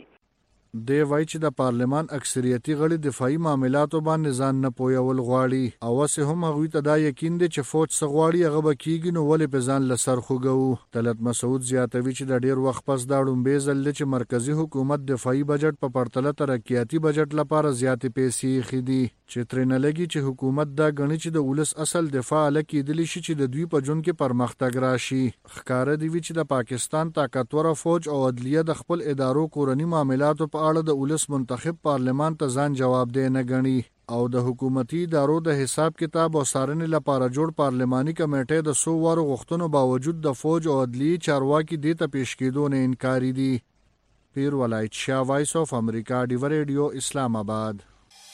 [SPEAKER 17] دی وای چې د پارلمان اکثریتي غړي دفاعي معاملاتو باندې ځان نه پویول غواړي، او اوسه هم هغوی ته دا یقین دی چې فوج څه غواړي هغه به کیږي، نو ولې په ځان له سر خوږو. طلعت مسعود زیاتوي چې د ډیر وخت پس دا ړومبی ځل دی چې مرکزي حکومت دفاعي بجټ په پرتله ترقیاتي بجټ لپاره زیاتې پیسې ایښي دي، چې ترې نه لګي چې حکومت دا ګڼي چې د ولس اصل دفاع له کېدلی شي چې د دوی په ژوند کې پرمختګ راشي. ښکاره دی چې د پاکستان طاقتوره فوج او عدلیه د خپل ادارو کورني معاملاتو په اړه د ولس منتخب پارلمان ته ځان جوابدeh نه ګڼي، او د حکومتي ادارو د حساب کتاب او څارنې لپاره جوړ پارلماني کمیټې د څو وارو غوښتنو باوجود د فوج او عدلیې چارواکي دې ته پیش کېدو نه انکاري دي. پیر ولایت شاه، وایس آف امریکا، ډیور ریډیو، اسلام آباد.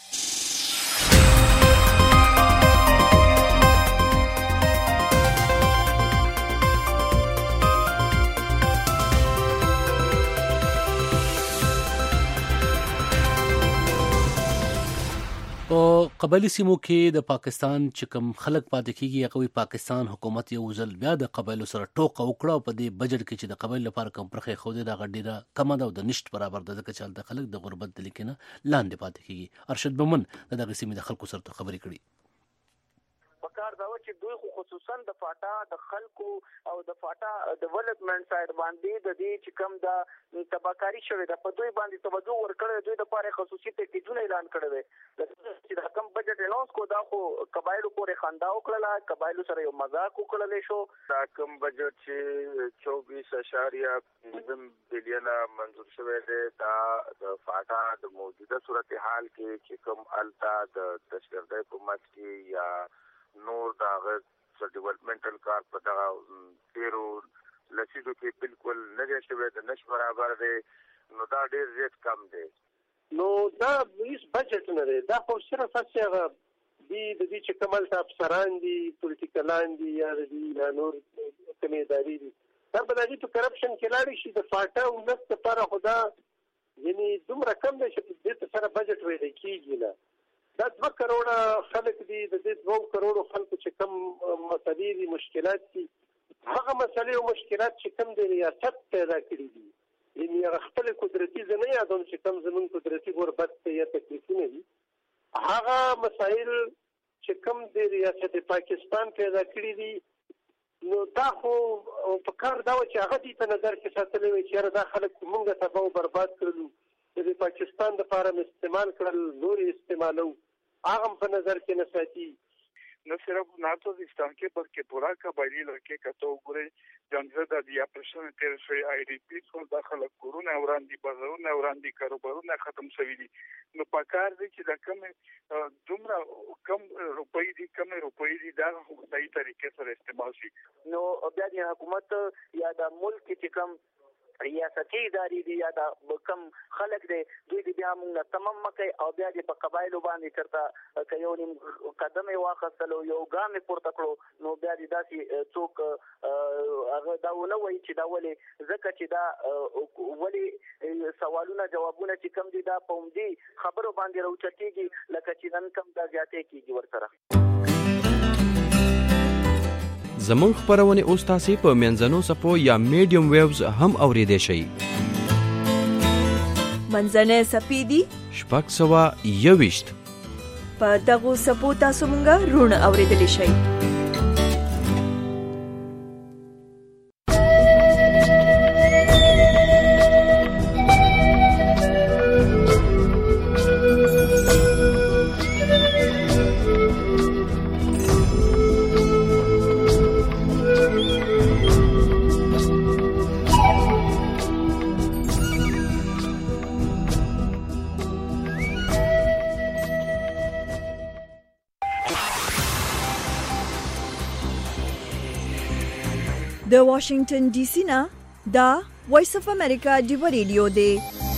[SPEAKER 3] په قبایلي سیمو کې د پاکستان چې کوم خلک پاتې کیږي هغه پاکستان حکومت یو ځل بیا د قبایلو سره ټوکه وکړه او په دې بجټ کې چې د قبایل لپاره کوم پرخه خو دې د غډیره کم ده او د نشټ برابر ده ځکه چې د خلک د غربت د لیکنه لاندې پاتې کیږي. ارشد بمن د دغه سیمې د خلکو سره خبرې کړي.
[SPEAKER 6] پکار دا چې دوی خو خصوصا د فاټا د خلکو او د فاټا ډیولپمنٹ سایډ باندې د دې چې کوم د تباکاری شوی د په دوی باندې توجه ورکړي، دوی د لپاره خصوصي پیکیجونه اعلان کړی دی چې د کم بجټ اناونس کو دا خو قبایلو پورې خندا وکړه، قبایلو سره یو مذاق وکړل شو.
[SPEAKER 20] دا کم بجټ چې چوبیس اشاریه پنځم بلین منظور شوی دی دا د فاټا د موجوده صورتحال کې چې کوم التا د دهشتګردۍ په مټ کې یا نور دا غږ ډیولپمنټل کار په دغه تیرو لسیدو کې بالکل نه دی شوی، د نش برابر دی، نو دا ډیر زیات کم دی.
[SPEAKER 21] نو دا هیڅ بجټ نه دی، دا خو صرف هغه دی د دې چې کوم الته افسران دي، پولیټیکلان دي یا د نور کومې ادارې دي، دا به د دې په کرپشن کې لاړې شي. د فاټا ولس لپاره خو دا یعنی دومره کم دی چې دې ته سره بجټ ویلی کېږي نه. دا دوه کروڑه خلک دي، د دې دوه کروڑو خلکو چې کوم مسلې دي، مشکلات دي، هغه مسلې او مشکلات چې کوم د ریاست پیدا کړي دي، یعنې هغه خپل قدرتي زه نه یادوم چې کوم زمون قدرتي غربت یا تکلیفونه دي، هغه مسایل چې کوم د ریاست پاکستان پیدا کړي دي، نو دا خو په کار دا و چې هغه دې په نظر کې ساتلی وي چې یاره دا خلک مونږ تباه او برباد کړلو، د پاکستان دپاره م استعمال کړل، نور استعمالو، هغه هم په نظر کې نه ساتي.
[SPEAKER 22] نو صرف ناتوزستان کې بلکې پورا قبایلي علاقې که ته وګورې جنګزه د یا پرسونه تېر شوی آی ډي پي ټول دا خلک کورونه وړاندې، بازارونه وړاندې، کاروبارونه ختم شوي دي. نو پکار دی چې دا کمې دومره کم روپۍ دي کمې روپۍ دي دا صحیح طریقې سره استعمال شي.
[SPEAKER 6] نو بیا د حکومت یا د ملک چې کم ریاستي ادارې دي یا د کم خلک دی دوی دې بیا موږ نه تمام مکئ او بیا دې په قبایلو باندې چېرته که یو نیم قدم یې واخیستلو، یو ګام یې پورته کړو، نو بیا دې داسې څوک هغه دا ونه وایي چې دا ولې، ځکه چې دا ولې سوالونه جوابونه چې کم دي دا په همدې خبرو باندې راوچتېږي لکه چې نن کم دا زیاتې کېږي ورسره.
[SPEAKER 16] زمونږ خپرونې اوس تاسې په منځنو څپو یا میډیم ویوز هم اوریدی شئ.
[SPEAKER 1] منځنی څپې دي
[SPEAKER 16] شپږ سوه یوویشت.
[SPEAKER 1] په دغو څپو تاسو مونږه روڼ اوریدلی شئ. د واشنگټن ډي سي نه دا وایس اف امریکا ډیو ریډیو دی.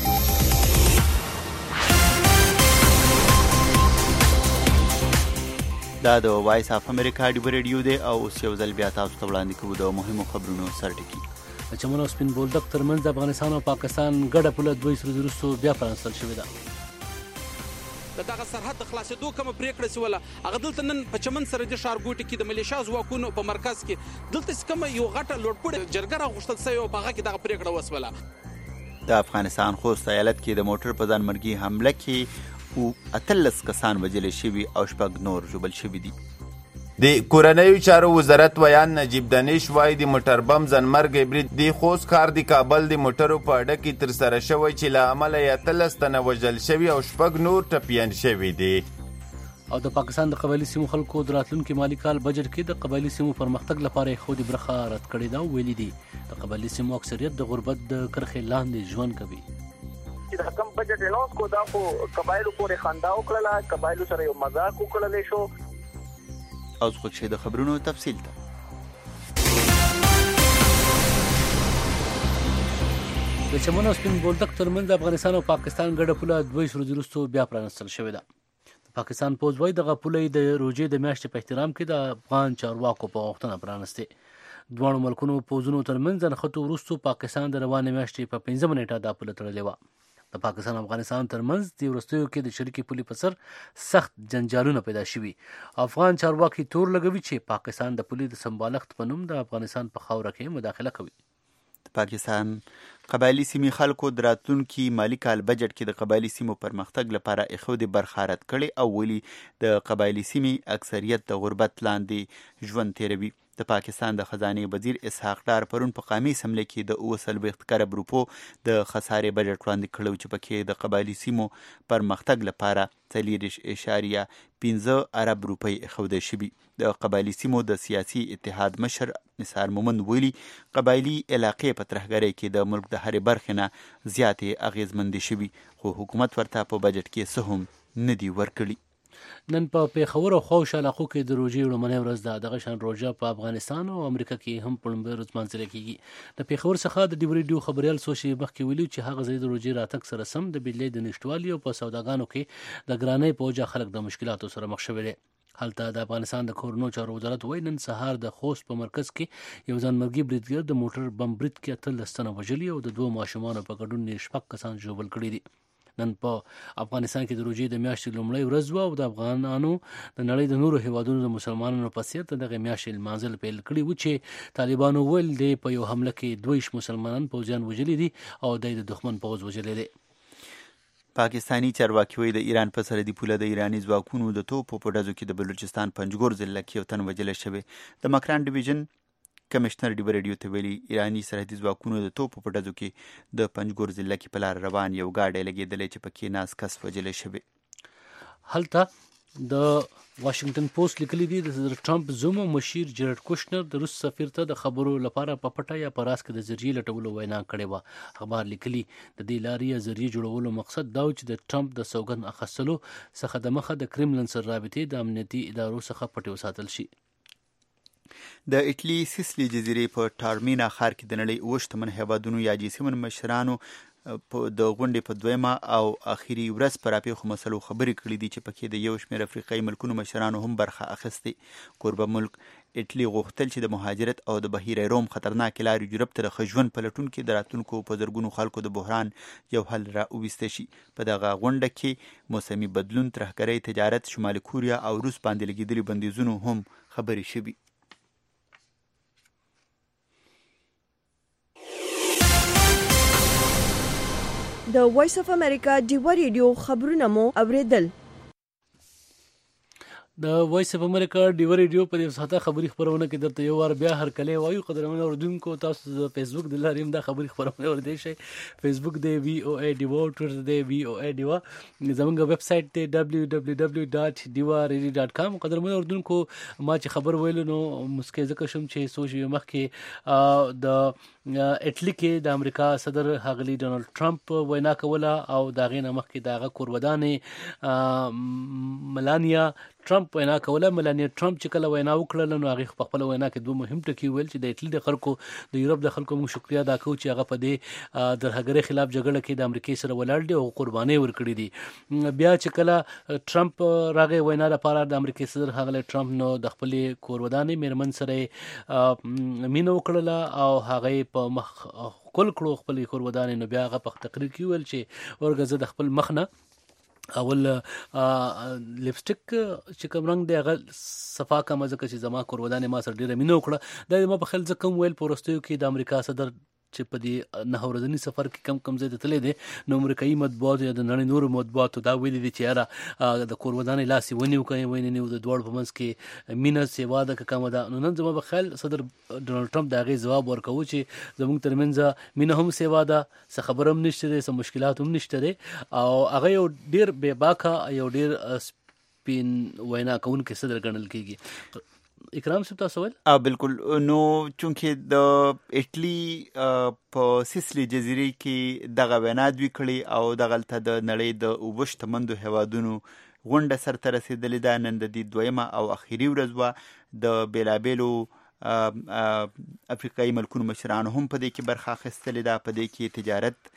[SPEAKER 2] دا د وایس اف امریکا ډیو ریډیو دی او اوس یو ځل بیا تاسو ته وړاندې کوو د مهمو خبرونو سرټکي.
[SPEAKER 3] د چمن او سپین بولدک ترمنځ د افغانستان او پاکستان ګډه پوله دوه ورځې وروسته بیا پرانستل شوې ده.
[SPEAKER 4] د دغه سرحد د خلاصېدو کومه پریکړه سوله هغه دلته نن په چمن سره د ښارګوټي کې د ملیشیا ځواکونو په مرکز کې دلته کومه یو غټه لوړپوړې جرګه راغوښتل سوې او په هغه کې دغه پریکړه وسوله.
[SPEAKER 2] د افغانستان خوست ایالت کې د موټر په ځانمرګي حمله کې او اتلس کسان وژل شوي او شپږ نور ژوبل شوي دي.
[SPEAKER 5] د کورنیو چارو وزارت ویان نجیب دانش وایي د موټر بم ځانمرګ برید د خوست ښار د کابل د موټرو په اډه کې ترسره شوی چې له امله یې اتلس تنه وژل شوي او شپږ نور ټپیان شوي دي.
[SPEAKER 3] او د پاکستان د قبایلي سیمو خلکو د راتلونکي مالي کال بجټ کې د قبایلي سیمو پرمختګ لپاره یې خودي برخه رد کړې ده. ویلي دي د قبایلي سیمو اکثریت د غربت د کرښې لاندې ژوند کوي.
[SPEAKER 6] چې دا کم بجټ اعلان کو دا خو قبایلو پورې خندا وکړله، قبایلو سره یو مذاق وکړلی شو.
[SPEAKER 2] اوس خو چې د خبرونو تفصیل ته
[SPEAKER 3] د چمن او سپین بولدک ترمنځ د افغانستان او پاکستان ګډه پوله دوه ورځې وروسته بیا پرانستل شوې ده. د پاکستان پوځ وایي دغه پوله د روژې د میاشتې په احترام کې د افغان چارواکو په غوښتنه پرانستې. دواړو ملکونو پوځونو ترمنځ د نښتو وروسته پاکستان د روانې میاشتې په پنځمه نیټه دا پوله تړلې وه. د پاکستان او افغانستان ترمنځ د وروستیو کې د شریکې پولې په سر سخت جنجالونه پیدا شوي. افغان چارواکي تور لګوي چې پاکستان د پولې د سمبالښت په نوم د افغانستان په خاوره کې مداخله کوي.
[SPEAKER 2] د پاکستان قبایلي سیمې خلکو د راتلونکي مالي کال بجټ کې د قبایلي سیمو پرمختګ لپاره ایښودې برخه رد کړې او ویلي د قبایلي سیمې اکثریت د غربت لاندې ژوند تیروي. د پاکستان د خزانې وزیر اسحاق ډار پرون په قامي اسمبلۍ کې د اوه څلوېښت کرب روپو د خسارې بجټ وړاندې کړی چې پکې د قبایلي سیمو پرمختګ لپاره څلېرویشت اعشاریه پنځه ارب روپۍ ایښودل شوي. د قبایلي سیمو د سیاسي اتحاد مشر نثار مومند ویلي قبایلي علاقې په ترهګرۍ کې د ملک د هرې برخې نه زیاتې اغېزمندې شوي خو حکومت ورته په بجټ کې څه هم نه دي ورکړي.
[SPEAKER 3] نن په پیښور او خوش علاقو کې د روژې لومړنۍ ورځ ده. دغه شان روژه په افغانستان او امریکا کې هم په لومړۍ ورځ لمانځل کېږي. د پیښور څخه د ډیو ریډیو خبریال څو شېبې مخکې ویلي چې هغه ځای د روژې راتګ سره سم د بجلۍ د نشتوالي او په سوداګانو کې د ګرانۍ په وجه خلک د مشکلاتو سره مخ شوي دي. هلته د افغانستان د کورنیو چارو وزارت وایي نن سهار د خوست په مرکز کې یو ځانمرګي بریدګر د موټر بم برید کې اتلس تنه وژلي او د دوه ماشومانو په ګډون یې شپږ کسان ژوبل کړي دي. نن په افغانستان کې د روژې د میاشتې لومړۍ ورځ وه او د افغانانو د نړۍ د نورو هیوادونو د مسلمانانو په څېر د دغې میاشتې لمانځل پیل کړي وو چې طالبانو ویل دی په یو حمله کې دوه ویشت مسلمانان پوځیان وژلي دي او دی د دښمن پوځ وژلی دی.
[SPEAKER 2] پاکستانی چارواکي وایي د ایران په سرحدي پوله د ایراني ځواکونو د توپو په ډزو کې د بلوچستان پنجګور ضلع کې یو تن وژلی شوی. د مکران ډیویژن کمشنر ډیو ریډیو ته ویلي ایراني سرحدي ځواکونو د توپو په ډزو کې د پنجګور ضلع کې په لار روان یو ګاډی لګېدلی چې پکې ناست کس وژلی شوی.
[SPEAKER 3] هلته د واشنگټن پوسټ لیکلي دي د ټرمپ زوم او مشیر جیرډ کوشنر د روس سفیر ته د خبرو لپاره په پټه یا په راز کې د ذریعې لټولو وینا کړې وه. اخبار لیکلي د دې لارې یا ذریعې جوړولو مقصد دا و چې د ټرمپ د سوګند اخیستلو څخه د مخه د کرملن سره رابطې د امنیتي ادارو څخه پټې وساتل شي.
[SPEAKER 2] د اټلی سیسلی جزیرې په ټارمینا ښار کې د نړۍ اوه شتمن هیوادونو یا جي سیمن مشرانو د غونډې په دویمه او اخري ورځ پر راپېښو مسلو خبرې کړې دي چې پکې د یو شمېر افریقایي ملکونو مشرانو هم برخه اخیستې. کوربه ملک اټلی غوښتل چې د مهاجرت او د بحیره روم خطرناکې لارې یورپ ته د ښه ژوند په لټون کې د راتلونکو په زرګونو خلکو د بحران یو حل را وویسته شي. په دغه غونډه کې موسمي بدلون، ترهګرۍ، تجارت، شمالي کوریا او روس باندې لګېدلي بندیزونو هم خبرې شوي.
[SPEAKER 1] د وایس اف امریکا ډیوا ریډیو خبرونه مو اوریدل.
[SPEAKER 3] د وایس اف امریکا ډیوا ریډیو په دې ساته خبري خبرونه کې درته یو وار بیا هر کله وایو قدرمن اوردونکو تاسو د فیسبوک د لارې هم دا خبري خبرونه اوردئ شئ. فیسبوک دی وی او ای ډیوا، ټویټر دی وی او ای ډیوا، زموږ ویب سټ دی دبلیو دبلیو دبلیو ډاټ ډیوا ریډیو ډاټ کام. قدرمن اوردونکو ما چې خبر ویلو نو مسکه ځکه شم چې سوچ مخکې د اټلی کې د امریکا صدر هغلی ډونالد ټرمپ وینا کوله او دا غینه مخکې دغه کورودانې ملانیا ټرمپ وینا کوله. ملانیا ټرمپ چې کله وینا وکړه نو هغه په خپل وینا کې دوه مهم ټکي ویل چې د اټلی د خلکو د یورپ د خلکو موږ شکریا ادا کوو چې هغه په دې درهګرۍ خلاف جګړه کې د امریکای سره ولاړ دي او قرباني ورکړي دي. بیا چې کله ټرمپ راغی وینا لپاره د امریکای صدر هغلی ټرمپ نو د خپل کورودانې میرمن سره مینه وکړله او هغه په مخ کول کړو خپل کورودانې. نو بیا هغه په تقریر کې ویل چې ورګه زه د خپل مخ نه اول لپسټیک چې کوم رنگ دی هغه صفا کوم ځکه چې زما کورودانې ما سره ډیره مینه وکړه. دا ما په خیال ځکه کوم ویل په وروستیو کې د امریکا صدر چې په دې نه ورځنی سفر کې کم کم ځای ته تللی دی نو امریکایي مطبوعاتو یا د نړۍ نورو مطبوعاتو دا ویلي دي چې یاره د کورودانې لاس یې ونیو که یې ونیو د دواړو په منځ کې مینه سیوا ده که کمه ده. نو نن زما په خیال صدر ډونالډ ټرمپ د هغې ځواب ورکوو چې زموږ ترمنځ مینه هم سیوا ده، څه خبره هم نشته دی، څه مشکلات هم نشته دی او هغه یو ډېر بې باکه یو ډېر سپین وینا کوونکی صدر ګڼل کېږي. اکرام صاحب تاسو ول
[SPEAKER 2] ا بالکل نو چونکه د اټلی په سیسلی جزیره کې دغه وینا دوی کړي او دغلته د نړۍ د اوبشت مندو هوادونو غونډه سرته رسیدلې ده. نن د دې دویمه او اخیری ورځ وه. د بیلابیلو افریقایي ملکونو مشرانو هم په دې کې برخه اخیستلې ده. په دې کې تجارت،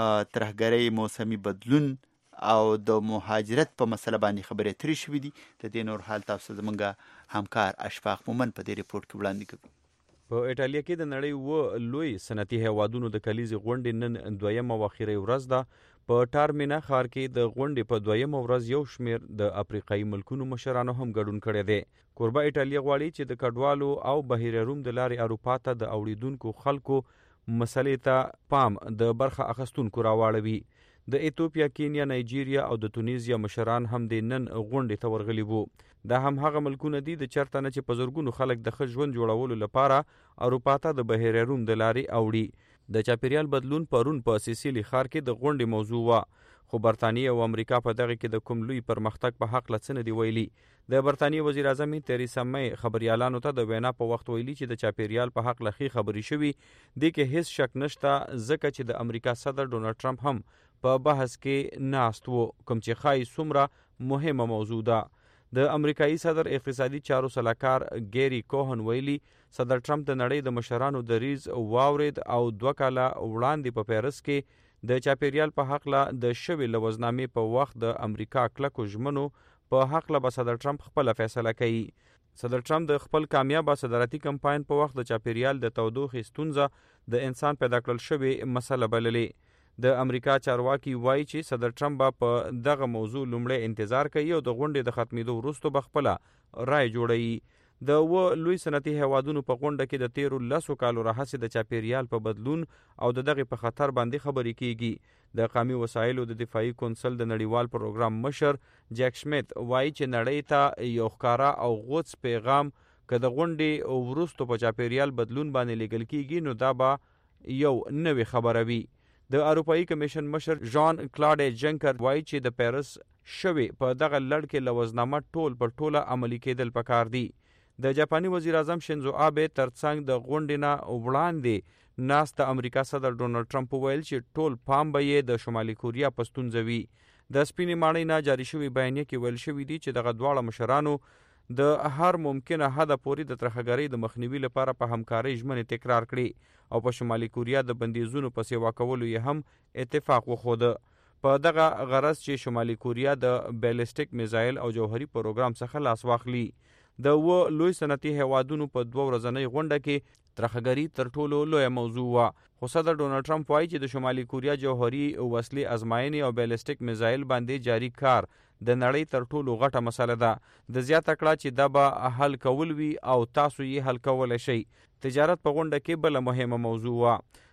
[SPEAKER 2] ترهګرۍ، موسمي بدلون او د مهاجرت په مسله باندې خبرې اترې شوې دي. د دې نور حال تاسو زمونږ همکار اشفاق مومن په دې ریپورت کې وړاندې کوي.
[SPEAKER 7] په ایټالیا کې د نړۍ و لوی صنعتي هیوادونو د کلیزې غونډې نن دویمه او اخیری ورځ ده. په ټارمینا ښار کې د غونډې په دویمه ورځ یو شمیر د افریقایي ملکونو مشرانو هم ګډون کړی دی. کوربه ایټالیا غواړي چې د کډوالو او بحیره روم د لارې اروپا ته د اوړېدونکو خلکو مسلې ته پام د برخه اخیستونکو راواړوي. د ایتوپیا، کینیا، نایجیریا او د تونیزیا مشران هم د نن غونډې ته ورغلي وو. دا هم هغه ملکونه دي د چرته نه چې په زرګونو خلک د ښه ژوند جوړولو لپاره اروپا ته د بحیره روم د لارې اوړي. د چاپیریال بدلون پرون په سیسیلی ښار کې د غونډې موضوع وه، خو برطانیه او امریکا په دغه کې د کوم لوی پرمختګ په حق څه نه دي ویلي. د برطانیه وزیر اعظم تریسا می خبريالانو ته د وینا په وخت ویلي چې د چاپیریال په حق لخي خبري شوي دي کې هیڅ شک نشته ځکه چې د امریکا صدر ډونالد ټرمپ هم په بحث کې ناست وو، کوم چې خای څومره مهمه موضوع ده. د امریکایي صدر اقتصادي چارو سلاکار ګيري کوهن ویلي صدر ټرمپ د نړۍ د مشرانو د ریز واورید او دوه کاله وړاندې په پیرس کې د چاپیریال په حق له د شوي لوزنامې په وخت د امریکا کلکو ژمنو په حق له صدر ټرمپ خپل فیصله کوي. صدر ټرمپ د خپل کامیاب صدارتي کمپاین په وخت د چاپیریال د تودوخې ستونزه د انسان پیدا کړل شوی مسله بللې. د امریکا چارواکي وایي چې صدر ټرمپ په دغه موضوع لومړی انتظار کوي او د غونډې د ختمېدو وروسته به خپله رای جوړوي. د و لوی صنعتي هیوادونو په غونډه کې د تیرو لسو کالو راهیسې د چاپیریال په بدلون او د دغه په خطر باندې خبرې کیږي. د قومي وسایلو د دفاعي کونسل د نړیوال پروګرام مشر جیک شمیت وایي چې نړۍ ته یو ښکارا او غوڅ پیغام که د غونډې وروسته په چاپیریال بدلون باندې لیږل کیږي نو دا به یو نوې خبره وي. د اروپایي کمیشن مشر ژان کلاډ جنکر وایي چې د پیرس شوي په دغه لړ کې لوزنامه ټول پر ټوله عملي کېدل پکار دي. د جاپاني وزیر اعظم شینزو آبه ترڅنګ د غونډې نه وړاندې ناست د امریکا صدر ډونالد ټرمپ ویل چې ټول پام به یې د شمالي کوریا په ستونزه وي. د سپینې ماڼۍ نه جاري شوي بیانیه کې ویل شوي دي چې دغه دواړه مشرانو د هر ممکنه حد پورې د ترهګرۍ د مخنیوي لپاره په همکارۍ ژمنې تکرار کړي او په شمالي کوریا د بندیزونو په سیوا کولو یې هم اتفاق وښوده. په دغه غرض چې شمالي کوریا د بیلسټیک میزایل او جوهري پروګرام څخه لاس واخلي. د و لوی صنعتي هیوادونو په دوه ورځنۍ غونډه کې ترهګري تر ټولو لویه موضوع وه، خو صدر ډونالد ټرمپ وایي چې د شمالي کوریا جوهري وسلې ازمایښتې او بیلسټیک میزایل باندې جاری کار د نړۍ تر ټولو غټه مسله ده. د زیاته کړه چې دا به حل کول وي او تاسو یې حل کولی شئ. تجارت په غونډه کې بله مهمه موضوع وه.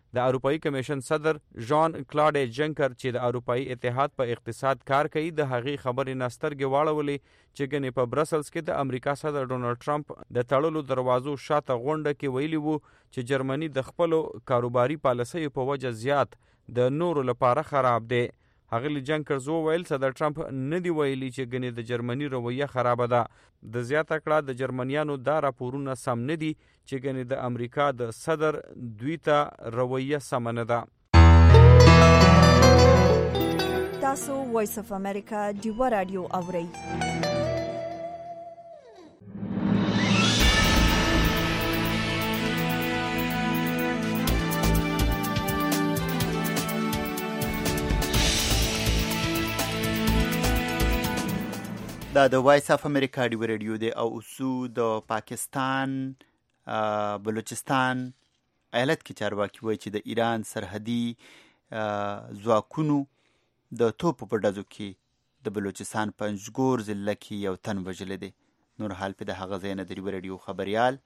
[SPEAKER 7] د اروپאי کمیشن صدر ژان کلاډ جنکر چې د اروپאי اتحاد په اقتصاد کار کوي د هغې خبرې نه سترګې واړولې چې ګنې په برسلز کې د امریکا صدر ډونالد ټرمپ د تړلو دروازو شاته غونډه کې ویلي وو چې جرمني د خپلو کاروباري پالیسیو په وجه زیات د نورو لپاره خراب دی. هغلی جنکرز وویل صدر ټرمپ نه دی ویلي چې ګنې د جرمني رویه خرابه ده. د زیاته کړه د جرمنیانو دا راپورونه سم نه دي چې ګنې د امریکا د صدر دوی ته رویه سم نه ده.
[SPEAKER 1] تاسو وایس اف امریکا ډیوا رادیو اورئ.
[SPEAKER 2] دا د وایس اف امریکا ډیوا رادیو دی او اوسو د پاکستان بلوچستان ایالت کې چارواکي وایي چې د ایران سرحدي ځواکونو د توپو په ډزو کې د بلوچستان پنجګور ضلع کې یو تن وژلی دی. نور حال په د هغه ځای نه د ډیوا رادیو خبریال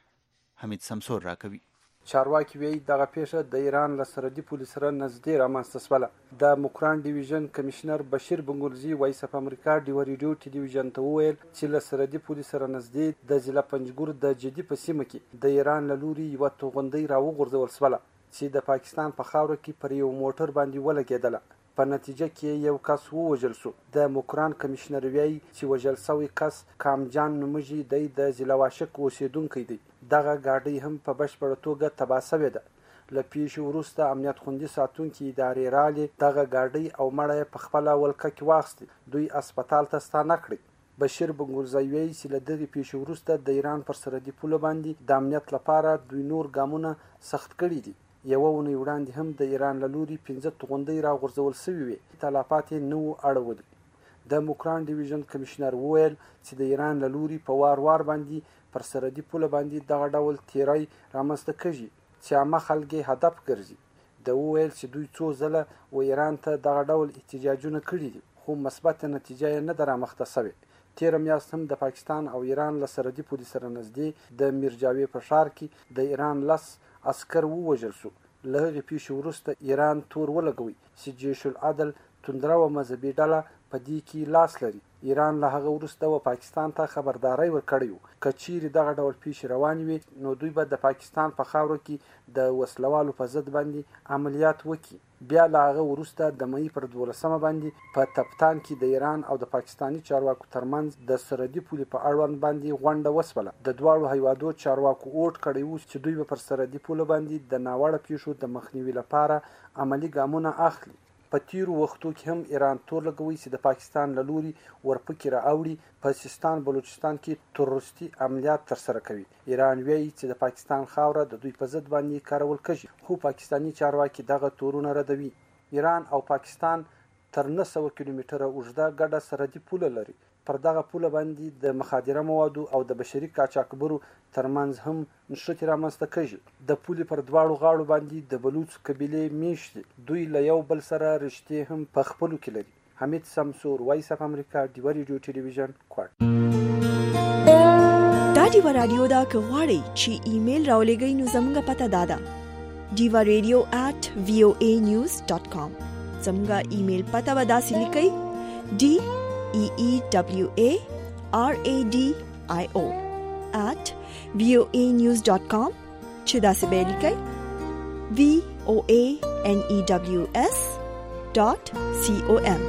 [SPEAKER 2] حمید سمسور راکوي.
[SPEAKER 8] چارواکي وایي دغه پیښه د ایران له سرحدي پولې سره نږدې رامنځته شوله. د مکران ډیویژن کمشنر بشیر بنګورزي وایس اف امریکا ډیوا رادیو ټلویزیون ته وویل چې له سرحدي پولې سره نږدې د ضلع پنجګور د جدي په سیمه کې د ایران له لوري یوه توغندۍ راوغورځول شوله چې د پاکستان په خاوره کې پر یو موټر باندې ولګېدله. په نتیجه کې یو کس ووژل شو. د مکران کمشنر وایي چې وژل شوی کس کامجان نومېږي، دی د ضلع واشک اوسېدونکی دی. دغه ګاډۍ هم په بشپړه توګه تباه شوې ده. له پیښې وروسته امنیت خوندي ساتونکي ادارې رالې دغه ګاډۍ او مړه یې په خپله ولکه کې واخیستې، دوی اسپتال ته ستانه کړې. بشیر بنګورزی وایي چې له دغې پیښې وروسته د ایران پر سرحدي پوله باندې د امنیت لپاره دوی نور ګامونه سخت کړي دي. یوه اونۍ وړاندې هم د ایران له لوري پنځه توغندۍ راغورځول شوې وې، تلفات یې نه وو اړولي. د مکران ډیویژن کمشنر وویل چې د ایران له لوري په وار وار باندې پر سرحدي پوله باندې دغه ډول تیری رامنځته کېږي چې عامه خلک یې هدف ګرځي. ده وویل چې دوی څو ځله و ایران ته دغه ډول احتجاجونه کړي دي، خو مثبته نتیجه یې نه ده رامخته شوې. تېره میاشت هم د پاکستان او ایران له سرحدي پولې سره نږدې د میرجاوې په ښار کې د ایران لس عسکر ووژل شو. له هغې پیښې وروسته ایران تور ولګوي چې جیش العدل توندره و مذهبي ډله په دې کې لاس لري. ایران له هغه وروسته و پاکستان ته خبرداری ورکړی و که چیرې دغه ډول پیښې روانې وي نو دوی به د پاکستان په خاوره کې د وسلوالو په ضد باندې عملیات وکړي. بیا له هغه وروسته د مۍ پر دولسمه باندې په تپتان کې د ایران او د پاکستاني چارواکو ترمنځ د سرحدي پولې په اړوند باندې غونډه وسوله. د دواړو هیوادو چارواکو اوټ کړی و چې دوی به پر سرحدي پوله باندې د ناوړه پیښو د مخنیوي لپاره عملي ګامونه اخلي. په تیرو وختو کې هم ایران تور لګوي چې د پاکستان له لوري ورپکې رااوړي په سیستان بلوچستان کې تروریستي عملیات ترسره کوي. ایران وایي چې د پاکستان خاوره د دوی په ضد باندې کارول کېږي، خو پاکستاني چارواکي دغه تورونه ردوي. ایران او پاکستان تر نه سوه کیلومتره اوږده ګډه سرحدي پوله لري. پر دغه پوله باندې د مخادره موادو او د بشري قاچاقبرو ترمنځ هم نښتې رامنځته کېږي. د پولې پر دواړو غاړو باندې د بلوچ قبیلې میشتې، دوی له یو بل سره رشتې هم په خپلو کې لري. حمید سمسور، وایس اف امریکا، ډیوا رادیو ټلویزیون، کوټ.
[SPEAKER 1] دا ډیوا رادیو دا که غواړئ چې ایمیل راولېږئ نو زموږ پته دا ده ډیوا رادیو ایٹ وی او ای نیوز ډاټ کام. زموږ ایمیل پته به داسې لیکئ ډي E E W A R A D I O at V O A news dot com چې دا څه به لیکئ V O A N E W S dot C O M.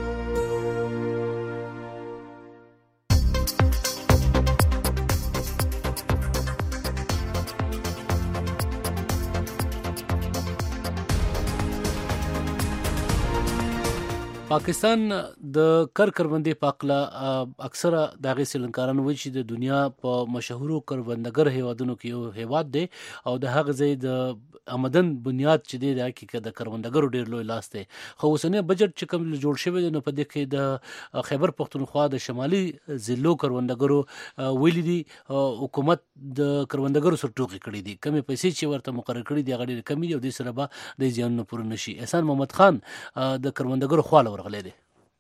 [SPEAKER 3] پاکستان د کر کروندې په اقله اکثره د هغې سیلانکاران وایي چې د دنیا په مشهورو کروندګر هیوادونو کې یو هیواد دی او د هغه ځای د آمدن بنیاد چې دی د هغې د کروندګرو ډېر لوی لاس دی. خو اوسنی بجټ چې کوم جوړ شوی دی نو په دې کې د خیبر پښتونخوا د شمالي ضلعو کروندګرو ویلي دي حکومت د کروندګرو سره ټوکې کړي دي، کمې پیسې چې ورته مقرر کړي دي هغه ډېرې کمې دي او دې سره به د زیانونه پوره نه شي. احسان محمد خان د کروندګرو خواله ورغلی دی.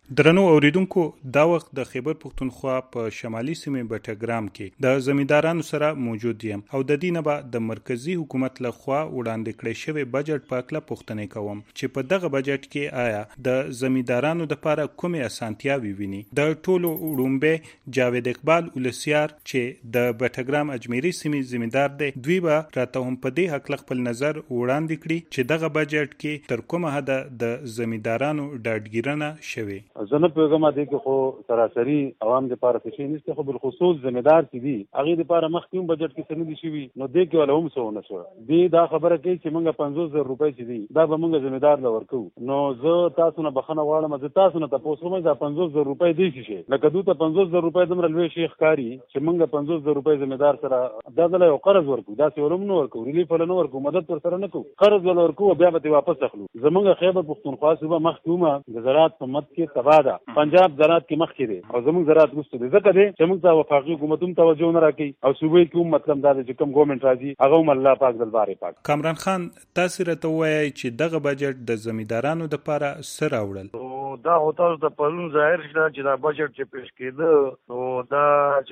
[SPEAKER 9] درنو اوریدونکو دا وخت د خیبر پختونخوا په شمالي سیمې بټګرام کې د زمیندارانو سره موجود یم او د دې نه به د مرکزی حکومت لخوا وړاندې کړی شوی بجټ په اړه پوښتنه کوم چې په دغه بجټ کې آیا د زمیندارانو لپاره کومې اسانتیاوې ویني. د ټولو وړومبه جاوید اقبال ولسیار چې د بټګرام اجمیري سیمې زمیندار دی دوی به راته هم په دې حق خپل نظر وړاندې کړي چې دغه بجټ کې تر کومه حد د زمیندارانو ډاډګیرنه شوی.
[SPEAKER 10] زه نه پوهېږم دې کې خو سراسري عوام دپاره څه شی نشته، خو بالخصوص زمیندار چې دي هغې دپاره مخکې هم بجټ کې څه نه دي شوي، نو دې کې والا هم څه ونه شوه. دې دا خبره کوي چې موږ پنځوس زره روپۍ چې دي دا به موږ زمیندار له ورکوو. نو زه تاسو نه بخښنه غواړم، زه تاسو نه تپوس کوم دا پنځوس زره روپۍ دی څه شی، لکه دوی ته پنځوس زره روپۍ دومره لوی شی ښکاري چې موږ پنځوس زره روپۍ زمیندار سره دا ځله یو قرض ورکوو، داسې ول هم نه ورکوو، ریلیف ولا نه ورکوو، مدد ورسره نه کوو، قرض ولا ورکوو بیا به ترې واپس اخلو. زموږ خیبر پښتونخوا صوبه مخکې هم د زراعت په مد کې تباه ده، پنجاب زراعت کې مخکې دی او زموږ زراعت وروسته دی، ځکه دی چې موږ ته وفاقي حکومت هم توجه نه راکوي او صوبې کې هم مطلب دا دی چې کوم ګورنمنټ راځي هغه هم الله پاک دلبارې پاک.
[SPEAKER 9] کامران خان تاسو راته ووایئ چې دغه بجټ د زمیندارانو دپاره څه راوړل؟
[SPEAKER 23] دا خو تاسو ته پرون ظاهر شته چې دا بجټ چې پیش کېده نو دا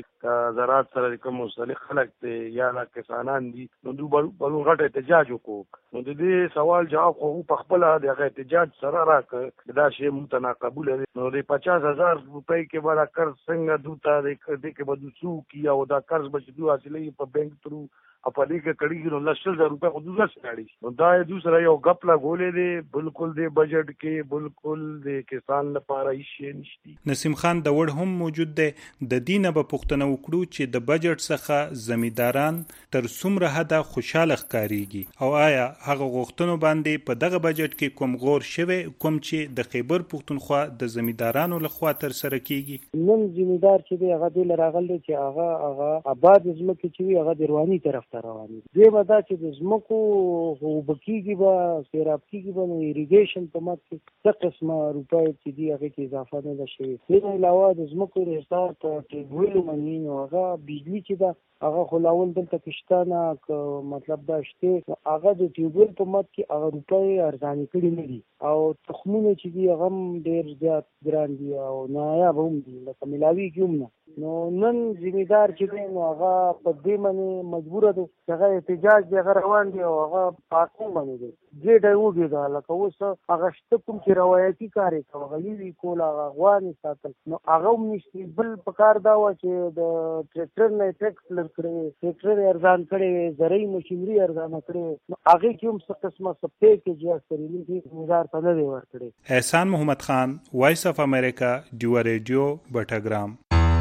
[SPEAKER 23] چې زراعت سره کوم مستلق خلک دی یا لا کسانان دي نو دوی پرون غټ احتجاج وکړو. نو د دې سوال جواب خو په خپله د هغه احتجاج سره راکړه دا شی موږ ته ناقبوله دی. نو د پچاس هزار روپۍ کې به دا قرض څنګه دوی ته دې کې به دوی څه وکړي او دا قرض به چې دوی حاصلوي په بینک ترو او په دې کې کړي نو لس شل زره روپۍ خو دوی لس کاړي. نو دا یې دوی سره یو ګپ لګولی دی، بالکل دې بجټ کې بالکل د کسان لپاره هیڅ شی نشته.
[SPEAKER 9] نسیم خان د وړ هم موجود دی، د دې نه به پوښتنه وکړو چې د بجټ څخه زمینداران تر څومره حده خوشحاله ښکارېږي او آیا هغه غوښتنو باندې په دغه بجټ کې کوم غور شوی کوم چې د خیبر پښتونخوا د زمیندارانو لخوا ترسره کیږي؟
[SPEAKER 24] نن زمیندار چې دی هغه دې له راغلی چې هغه هغه آباد ځمکې چې وي هغه د رواني طرف ته روان دي. دویمه دا چې د ځمکو اوبه کېږي به سیراب کېږي به نو ایریګیشن په مد کې څه قسمه روپۍ چې دي هغې کې اضافه نه ده شوې. دې نه علاوه د ځمکو د حساب په ټیبویلو باندې نو هغه بجلي چې ده هغه خو لاول دلته کې شته نه، که مطلب دا شته هغه د ټیوبویل په مد کې هغه روپۍ ارزانې کړي نه دي او تخمونه چې دي هغه هم ډېر زیات ګران دي او نایاب هم دي لکه ملاویږي هم نه. نو نن زمیندار چې دی نو هغه په دې باندې مجبوره دی چې هغه احتجاج دی هغه روان دی او هغه پاکون باندې دی ګېډه یې وږې لکه اوس هغه شته کوم چې روایتي کار یې کوه هغه یوې کول هغه غوانې ساتل نو هغه هم نشته. بل پکار دا وه چې د ټریکټر نه ټیکس لږ کړی، ټریکټر یې ارزان کړی، زرعي مشینري ارزانه کړې، نو هغې کې هم څه قسمه څه پیکیج یا سریلیف زمیندار ته نه دی ورکړی.
[SPEAKER 9] احسان محمد خان، وایس اف امریکا، ډیوا ریډیو، بټګرام.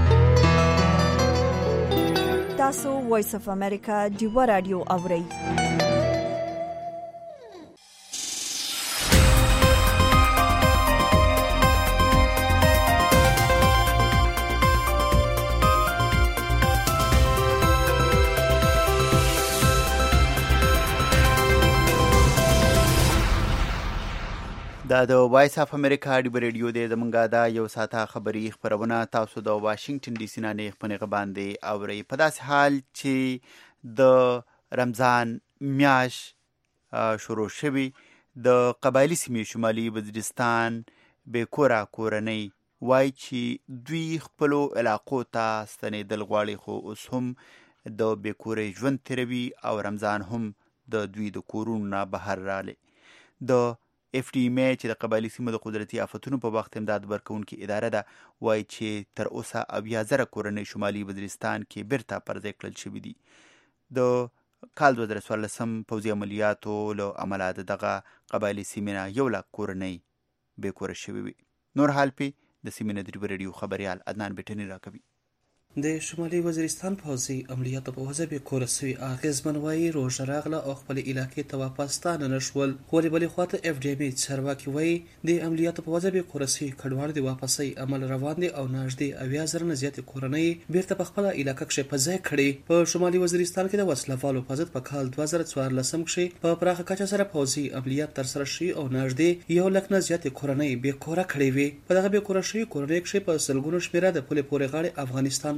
[SPEAKER 1] تاسو وایس اف امریکا ډیوا رادیو اورئ.
[SPEAKER 2] دا د وایس اف امریکا ډیوا ریډیو دی. زمونږ دا یو ساعته خبري خبرونه تاسو د واشنگټن ډي سي نه نیغ په نیغه باندې اورئ. په داسې حال چې د رمضان میاشت شروع شوي د قبایلي سیمې شمالي وزیرستان بې کوره کورنۍ وایي چې دوی خپلو علاقو ته ستنېدل غواړي خو اوس هم د بې کورۍ ژوند تېروي او رمضان هم د دوی د کورونو نه بهر رالی. د اف ډي ام چې د قبایلي سیمو د قدرتي آفتونو په وخت امداد ورکوونکې اداره ده وایي چې تر اوسه اویا زره کورنۍ شمالي وزیرستان کې بیرته پر ځای کړل شوي دي. د کال دوه زره څوارلسم پوځي عملیاتو له امله د دغه قبایلي سیمې نه یو لاک کورنۍ بې کوره شوي وي. نور حال پې د سیمې نه د ډیوا ریډیو خبریال عدنان بیټني راکوي.
[SPEAKER 3] د شمالي وزیرستان پوځي عملیاتو په وجه بې کوره سوي اغېزمن وایي روژه راغله او خپلې علاقې ته واپس ستانه نه شول. خو ولې بلې خواته اف ډي ام چارواکي وایي د عملیاتو په وجه بې کوره سوي کډوالو د واپسۍ عمل روان دی او نږدې اویا زره نه زیاتې کورنۍ بیرته په خپله علاقه کښې په ځای کړې. په شمالي وزیرستان کې د وسله والو په ضد په کال دوه زره څوارلسم کښې په پراخه کچه سره پوځي عملیات ترسره شوي او نږدې یو لک نه زیاتې کورنۍ بې کوره کړې وې. په دغه بې کوره شوي کورنۍ کښې په سلګونو شمېره د پولې پورې غاړې افغانستان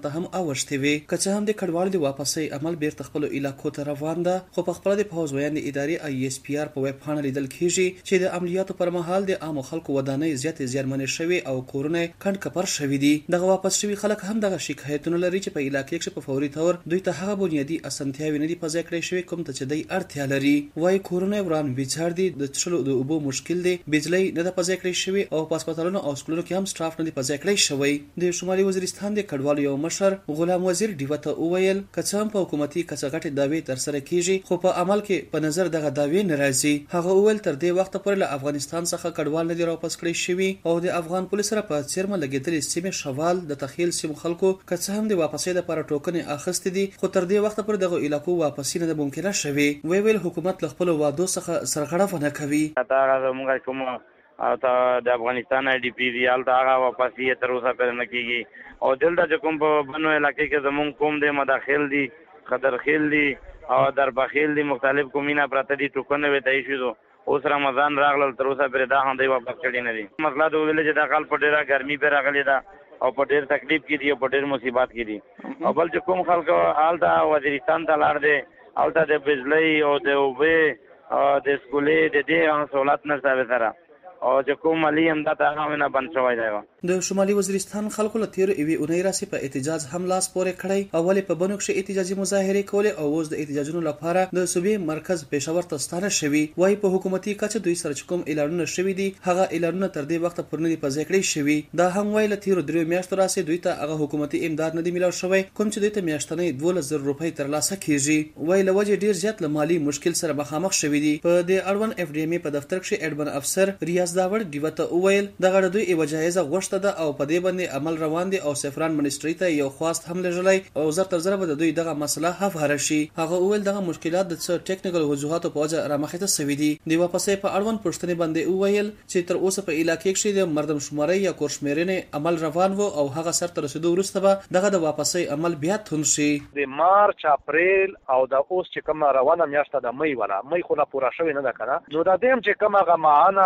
[SPEAKER 11] افغانستان ته هم اوښتې وي. که څه هم د کډوالو د واپسۍ عمل بیرته خپلو علاقو ته روان ده، خو په خپله د پوځ ویاند ادارې آی ایس پی آر په ویب پاڼه لیدل کیږي چې د عملیاتو پر مهال د عامو خلکو ودانۍ زیاتې زیانمنې شوي او کورونه کڼ کپر شوي دي. دغه واپس شوي خلک هم دغه شکایتونه لري چې په علاقې کې په فوري تور دوی ته هغه بنیادي اسانتیاوې نه دي په ځای کړی شوي کوم ته چې دوی اړتیا لري. وایي کورونه وران ویجاړ دي، د څښلو د اوبو مشکل دی، بجلۍ نه ده په ځای کړی شوي او په هسپتالونو او سکولونو کې هم سټاف نه دی په ځای کړی شوی. د شمالي وزیرستان د کډوالو یو مشر غلام وزیر ډیوه ته وویل که څه هم په حکومتي کڅه غټې دعوې ترسره کیږي خو په عمل کې په نظر دغه دعوې نه راځي. هغه وویل تر دې وخته پورې له افغانستان څخه کډوال نه دي راواپس کړی شوي او د افغان پولیس سره په څیرمه لګېدلې سیمې شوال د تخیل سیمو خلکو که څه هم د واپسۍ لپاره ټوکنې اخیستې دي خو تر دې وخته پورې دغه علاقو واپسي نه ده ممکنه شوې. وی ویل حکومت له خپلو وعدو څخه سرغړونه کوي.
[SPEAKER 12] موږ کوم او ته د افغانستان آی ډي پی دی هلته هغه واپسي تر اوسه پورې نه کېږي او دلته چې کوم په بنو علاقې کې زمونږ قوم دی مداخل دي خضرخیل دي او دربخیل دي مختلف قومونه پراته دي ټوکنې وې ته ایښي دو اوس رمضان راغلل تر اوسه پورې دا هم دوی واپس کړي نه دي. مسله دا وویل چې دا کال په ډېره ګرمي پرې راغلې ده او په ډېر تکلیف کې دي او په ډېر مصیبت کې دي او بل چې کوم خلک هلته وزیرستان ته لاړ دی هلته د بجلۍ او د اوبه او د سکولې د دې سہولت نشته ورسره او چې کوم مالی امداد هغه نه بند شوی دی.
[SPEAKER 11] د شمالي وزیرستان خلکو له تیرو یوې اونۍ راسې په احتجاج هم لاس پورې کړی. اولې په بنو کښې احتجاجي مظاهرې کولې او اوس د احتجاجونو لپاره د صوبې مرکز پېښور ته ستانه شوي. وایي په حکومتي کچه دوی سره چې کوم اعلانونه شوي دي هغه اعلانونه تر دې وخته پورې نه دي په ځای کړی شوي. دا هم وایي له تیرو دریو میاشتو راسې دوی ته هغه حکومتي امداد نه دی میلاو شوی کوم چې دوی ته میاشتنۍ دولس زره روپۍ ترلاسه کیږي. وایي له وجې ډېر زیات له مالي مشکل سره مخامخ شوي دي. په دې اړوند اف ډي ام ای په دفتر کښې اډمن افسر ریاض داوړ ډیوه ته وویل دغه د دوی یوه جایزه غوښته ده او په دې باندې عمل روان دي او سفران منسټري ته یو خواست هم لېږلی او زر تر زره به د دوی دغه مسله هفاره شي. هغه وویل دغه مشکلات د څه ټیکنیکل وجوهاتو په وجه رامخې ته سوي دي. د واپسۍ په اړوند پوښتنې باندې وویل چې تر اوسه په علاقې کښې د مردم شمارۍ یا کورشمېرنې عمل روان و او هغه سر ته رسېدو وروسته به دغه د واپسۍ عمل بیا توند شي.
[SPEAKER 13] د مارچ اپریل او د اوس چې کومه روانه میاشته د مۍ ولا مۍ خو لا پوره شوې نه ده که نه نو د دې هم چې کوم هغه معانه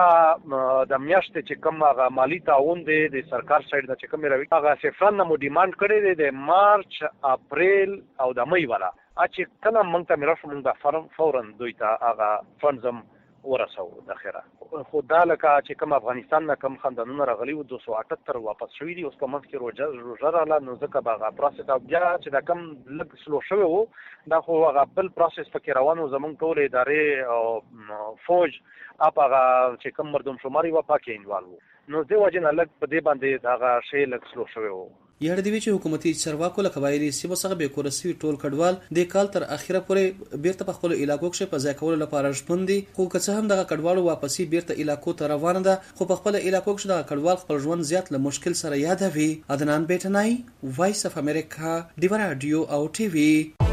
[SPEAKER 13] د میاشتې چې کوم هغه مالي تعاون دی د سرکار سایډ نه چې کومې روي هغه سفران نه مو ډیمانډ کړی دی د مارچ اپریل او د مۍ والا چې کله موږ ته میرا شو موږ د فرم فورا دوی ته هغه فنډز ورسو د خیره خو دا لکه چې کوم افغانستان نه کوم خاندانونه راغلي وو دوه سوه اټهتر واپس شوي دي اوس په منځ کې روژه روژه راغله نو ځکه به هغه پروسس او بیا چې دا کوم لږ سلو شوی وو دا خو هغه بل پروسس پکې روان و زموږ ټولې ادارې او فوج اپ هغه چې کوم مردم شماري وه پکې انوالو وو نو دې وجې نه لږ په دې باندې هغه شی لږ سلو شوی وو.
[SPEAKER 11] یاد دی چې حکومتي چارواکو له قبایلي سیمو څخه بې کوره سوي ټول کډوال د کال تر اخره پورې بیرته په خپلو علاقو کښې په ځای کولو لپاره ژمن دي خو که څه هم دغه کډوالو واپسي بیرته علاقو ته روانه ده خو په خپله علاقو کښې دغه کډوال خپل ژوند زیات له مشکل سره یادوي. عدنان بیټنای وایس اف امریکا ډیوه راډیو او ټي وي.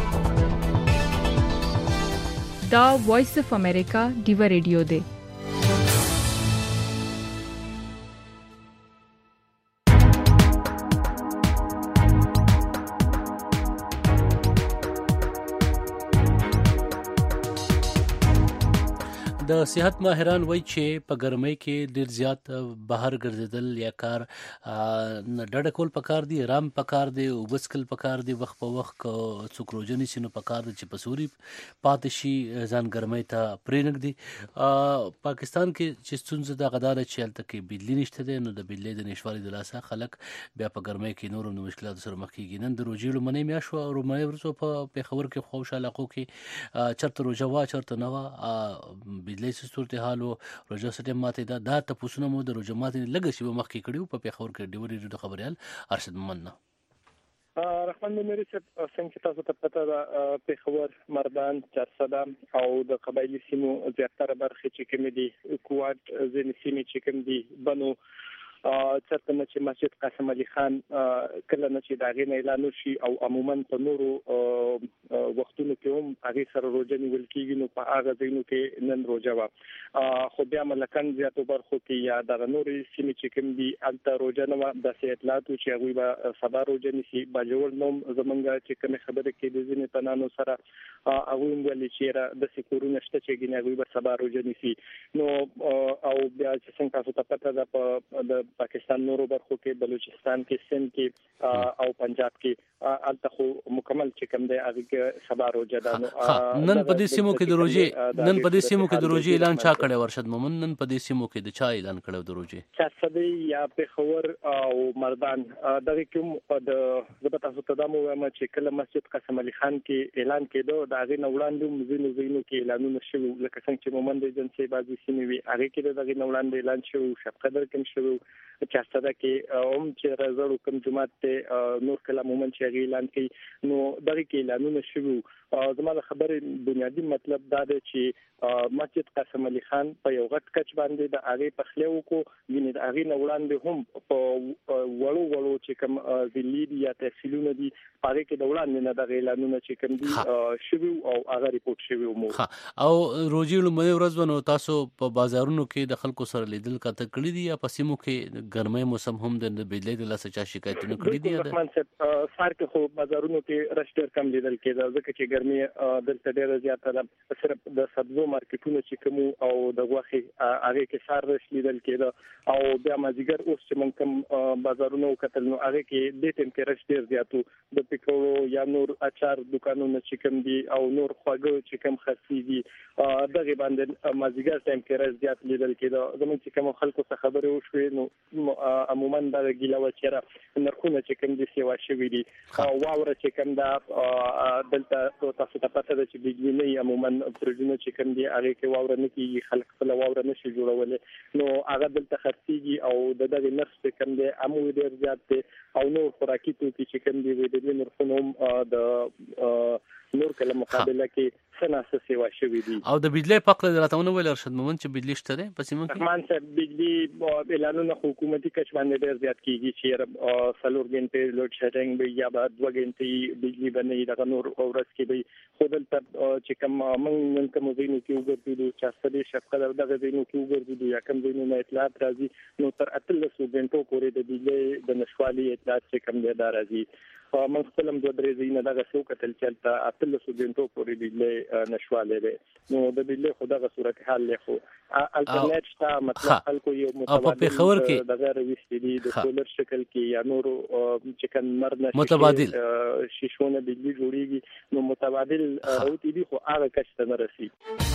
[SPEAKER 15] دا وایس اف امریکا ډیوه ریډیو دی.
[SPEAKER 3] د صحت ماهران وایي چې په ګرمۍ کې ډېر زیات بهر ګرځېدل یا کار ډډه کول پکار دي رام پکار دي اوبه څښل پکار دي وخت په وخت څوک روژه نیسي نو پکار دی چې په سوري پاتې شي ځان ګرمۍ ته پرېنږدي. پاکستان کې چې ستونزه دغه دا ده چې هلته کې بجلي نشته دی نو د بجلۍ د نشتوالي د لاسه خلک بیا په ګرمۍ کې نور هم د مشکلاتو سره مخ کېږي. نن د روژې لومړنۍ میاشت وه او لومړنۍ ورځو په پېښور کې خوږ علاقو کې چېرته روژه وه چېرته نه وه بجلۍ څه صورتحال و روژه څه ټایم ماتې ده دا تپوسونه مو د روژه ماتې لږه شېبه مخکې کړي وو په پېښور کې ډیوه ریډیو د خبریال ارشد محمد نه.
[SPEAKER 25] رحمان میري صاحب څنګه چې تاسو ته پته ده پېښور مردان چارسده او د قبایلي سیمو زیاتره برخې چې کومې دي کوواټ ځینې سیمې چې کوم دي بنو چېرته نه چې مسجد قاسم علي خان کله نه چې د هغې نه اعلان وشي او عموما په نورو وختونو کې هم هغې سره روژه نیول کېږي نو په هغه ځایونو کې نن روژه وه خو بیا ملکن زیاتو برخو کې یا دغه نورې سیمې چې کوم دي هلته روژه نه وه داسې اطلاعات وو چې هغوی به سبا روژه نیسي باجوړ نه هم زموږ چې کومې خبرې کېدې ځینې تنانو سره هغوی هم ویلې چې یاره داسې کورونه شته چې ګینې هغوی به سبا روژه نیسي نو او بیا چې څنګه تاسو ته پته ده په د پاکستان نورو برخو کې بلوچستان کې سند کې او پنجاب کې الته خو مکمل چې کوم دی هغه سبا روزه ده.
[SPEAKER 3] نن په دې سیمو کې د روزې نن په دې سیمو کې د روزې اعلان چا کړی ورشد مومن؟ نن په دې سیمو کې د چا اعلان کړو د روزې؟
[SPEAKER 25] چارسدی یا پېښور او مردان دغه کوم د زبتا ستدامو وایم چې کله مسجد قاسم علي خان کې اعلان کېدو د هغه نوړاندو مزینو زینو کې اعلانونه شوي لکه څنګه چې مومن د ایجنسي بازي سیمې وي هغه کې دغه نوړاندو اعلان شوی شپ قدر کوم شوی چارسده کې هم چې راځو کوم جماعت ته نور کله مومن چې اعلان کوي نو دغه کې اعلانونه شوي. زموږ خبرې بنیادی مطلب دا دی چې مسجد قاسم علي خان په یو غټ کچ باندې د هغه په خلیو کو ویني د هغه نوړاندې هم په وړو وړو چې کوم ذلی دي یا تحصیلونه دي هغه کې نوړاندې نه د اعلانونه چې کوم دي شوي او هغه ریپورت شوي مو
[SPEAKER 3] او روزي لمنه ورځ ونو تاسو په بازارونو کې د خلکو سره لیدل کته کړی دي یا په سیمو کې ګرمۍ موسم هم د بجلی د لاسه چا شکایتونه کړی دي؟
[SPEAKER 25] رحمان صاحب سار کې خو بازارونو کې رش ډېر کم لیدل کېده ځکه چې ګرمي دلته ډېره زیاته ده. صرف د سبزو مارکیټونو چې کوم او د غوښې هغه کې سار رش لیدل کېده او بیا مازیګر اوس چې موږ کوم بازارونو کتل نو هغه کې د ټیم کې رش ډېر زیاتو د پکوړو یا نور اچار دکانونو چې کوم دي او نور خواږه چې کوم خرڅي دي دغه باندې مازیګر ټیم کې رش زیات لیدل کېده. زموږ چې کوم خلکو څخه خبرې وشوې نو عموما د ګیلا وچره نرخونه چې کوم دي سیوا شوي دي او واوره چې کوم دا دلته تاسو ته پته ده چې بجلی نه عموما پروژونه چې کوم دي هغه کې واوره نه کیږي خلک خپل واوره نشي جوړولای نو هغه دلته خرڅيږي او د دغه نرخ چې کوم دي امو ډیر زیات دي او نو خوراکي توکي چې کوم دي د دې نرخونو د نور کله مقابله کې سناسه سیوا شوي دي.
[SPEAKER 3] او د بجلی پخله دراتونه ویل ارشد مومن چې بجلی شته ده پس موږ
[SPEAKER 25] رحمان صاحب بجلی اعلانونه حکومتي کچ باندې ډیر زیات کیږي چې سلور غنټه لوډ شیډینګ به یا بعد دوه غنټه بجلی باندې دغه نور اورس کې به خودل ته چې کوم موږ نن کوم زینو کې وګرځو چې ستاسو شپه دغه زینو کې وګرځو یا کوم زینو نه اطلاعات راځي نو تر اتلس غنټو پورې د بجلی د نشوالي اطلاعات چې کوم دی دا راځي. من خپلم دوه درې زینه دغه څو کتل چلته اتلس غنټو پورې بجلی نشواله ده نو د بجلی خو دغه صورت حال له خو الټرنیټ شته مطلب خلکو یو متبادل د غیر وستې دي د سولر شکل کې یا نور چې کن مرنه
[SPEAKER 3] متبادل
[SPEAKER 25] شیشونه بجلی جوړیږي نو متبادل راوتی دي خو هغه کچ ته نه رسي.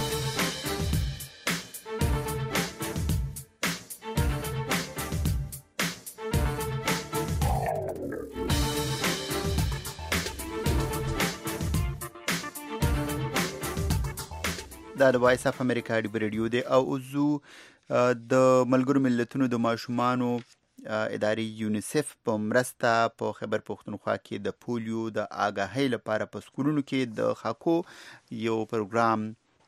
[SPEAKER 2] دا د وایس اف امریکا ډیو ریډیو دی او زو د ملګرو ملتونو د ماشومانو ادارې یونیسف په مرسته په خیبر پښتونخوا کې د پولیو د آگاهۍ لپاره په سکولونو کې د خاکو یو پروګرام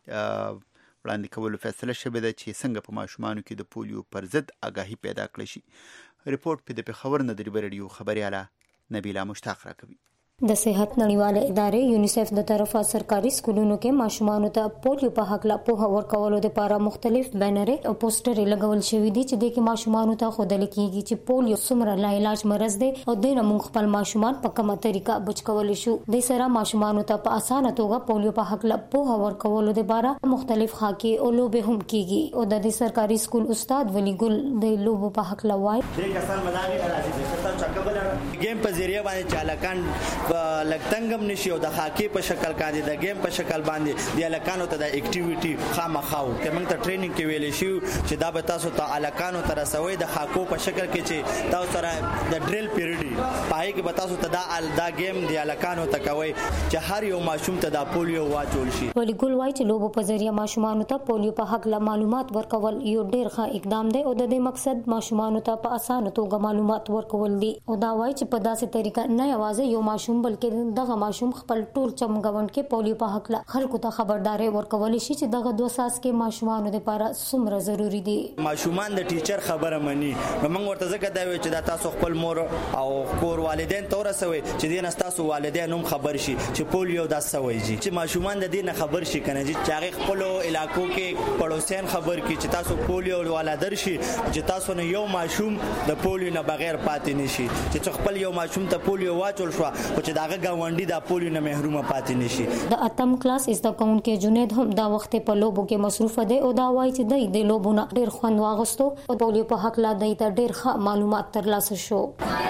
[SPEAKER 2] وړاندې کولو فیصله شوې ده چې څنګه په ماشومانو کې د پولیو پر ضد آگاهي پیدا کړی شي. ریپورت په د خبر نه د ریډیو خبرياله نبیلا مشتاق راکوي.
[SPEAKER 14] د صحت نړیواله ادارې یونیسف د طرفه سرکاري سکولونو کې ماشومانو ته پولیو په حق لا په ورکولو لپاره مختلف بینرې او پوسټرې لګول شوې دي چې د کې ماشومانو ته خودل کېږي چې پولیو څومره لا علاج مرز دی او د موږ خپل ماشومان په کومه طریقه بچ کول شو. د سره ماشومانو ته په اسانه توګه پولیو په حق لا په ورکولو لپاره مختلف خاکي او لوبه هم کېږي او د سرکاري سکول استاد ولی ګل د لوبو په حق لا وایي
[SPEAKER 17] د کسان مداري راځي د کسان چکبل گیم په ذریعہ باندې چالکان لکتنګم نشي او د خاکي په شکل باندې د گیم په شکل باندې د الکانو ته د اکټیویټي خامخاو که موږ ته ټریننګ کې ویل شي چې دا به تاسو ته الکانو تر سوي د خاکو په شکل کې چې تاسو سره د ډریل پیریډ پای کې به تاسو ته دا دا گیم د الکانو ته کوي چې هر یو ماشوم ته د پولیو واچول شي.
[SPEAKER 14] ولی ګل وایي چې لوبو په ذریعہ ماشومان ته پولیو په حق له معلومات ورکول یو ډیر ښه اقدام دی او د دې مقصد ماشومان ته په اسانه توګه معلومات ورکول دي او دا وایي چې په داسې طریقه نه یوازې یو ماشوم بلکې دغه ماشوم خپل ټول چمګوند کې پولیو په حق له خلکو ته خبرداري ورکول شي چې دغه دوه ساس کې ماشومان لپاره څومره ضروری دي.
[SPEAKER 17] ماشومان د ټیچر خبره مني نو موږ ورته ځکه دا وی چې دا تاسو خپل مور او کور والدین تور سوي چې دین تاسو والدین هم خبر شي چې پولیو دا سوي چې ماشومان د دین خبر شي کنه چې هغه خپل علاقو کې پړوسین خبر کی چې تاسو پولیو ولادر شي چې تاسو نه یو ماشوم د پولیو نه بغیر پاتې نشي چې خپل یو ماشوم ته پولیو واچول شو او چې داغه گاونډي د پولیو نه محروم پاتې نشي.
[SPEAKER 14] د اتم کلاس زده کوونکې جنید هم دا وخت په لوبو کې مصروف دی او دا وایي چې د لوبونه ډیر خوند واغستو او پولیو په حق لا د ډیر ښه معلومات ترلاسه شو.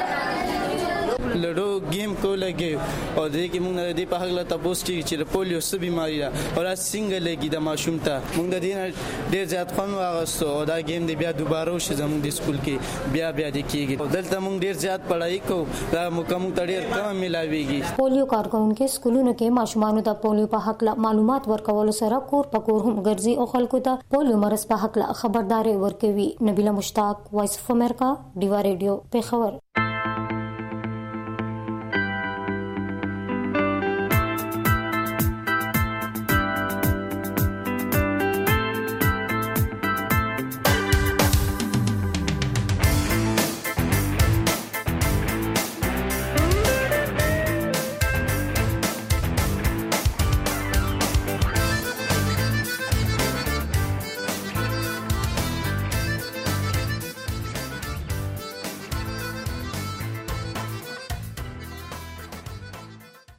[SPEAKER 18] لړو گیم کو لګي او د دې کې موږ د دې په حق لا تاسو چې د پولیو څه بیماری ده او را څنګه لګي د ماشوم ته موږ د دې ډیر زیات خوند واغستو او دا گیم دی بیا دوباره وشي زموږ د سکول کې بیا بیا د کېږي او دلته موږ ډیر زیات پڑھائی کو دا مکمل ډیر کم ملاويږي.
[SPEAKER 14] پولیو کارکونکو سکولونو کې ماشومان ته پولیو په حق لا معلومات ورکول سره کور په کور هم ګرځي او خلکو ته پولیو مرض په حق لا خبرداري ورکوي. نبیله مشتاق، وایس اف امریکا، ډیوا ریډیو، پیښور.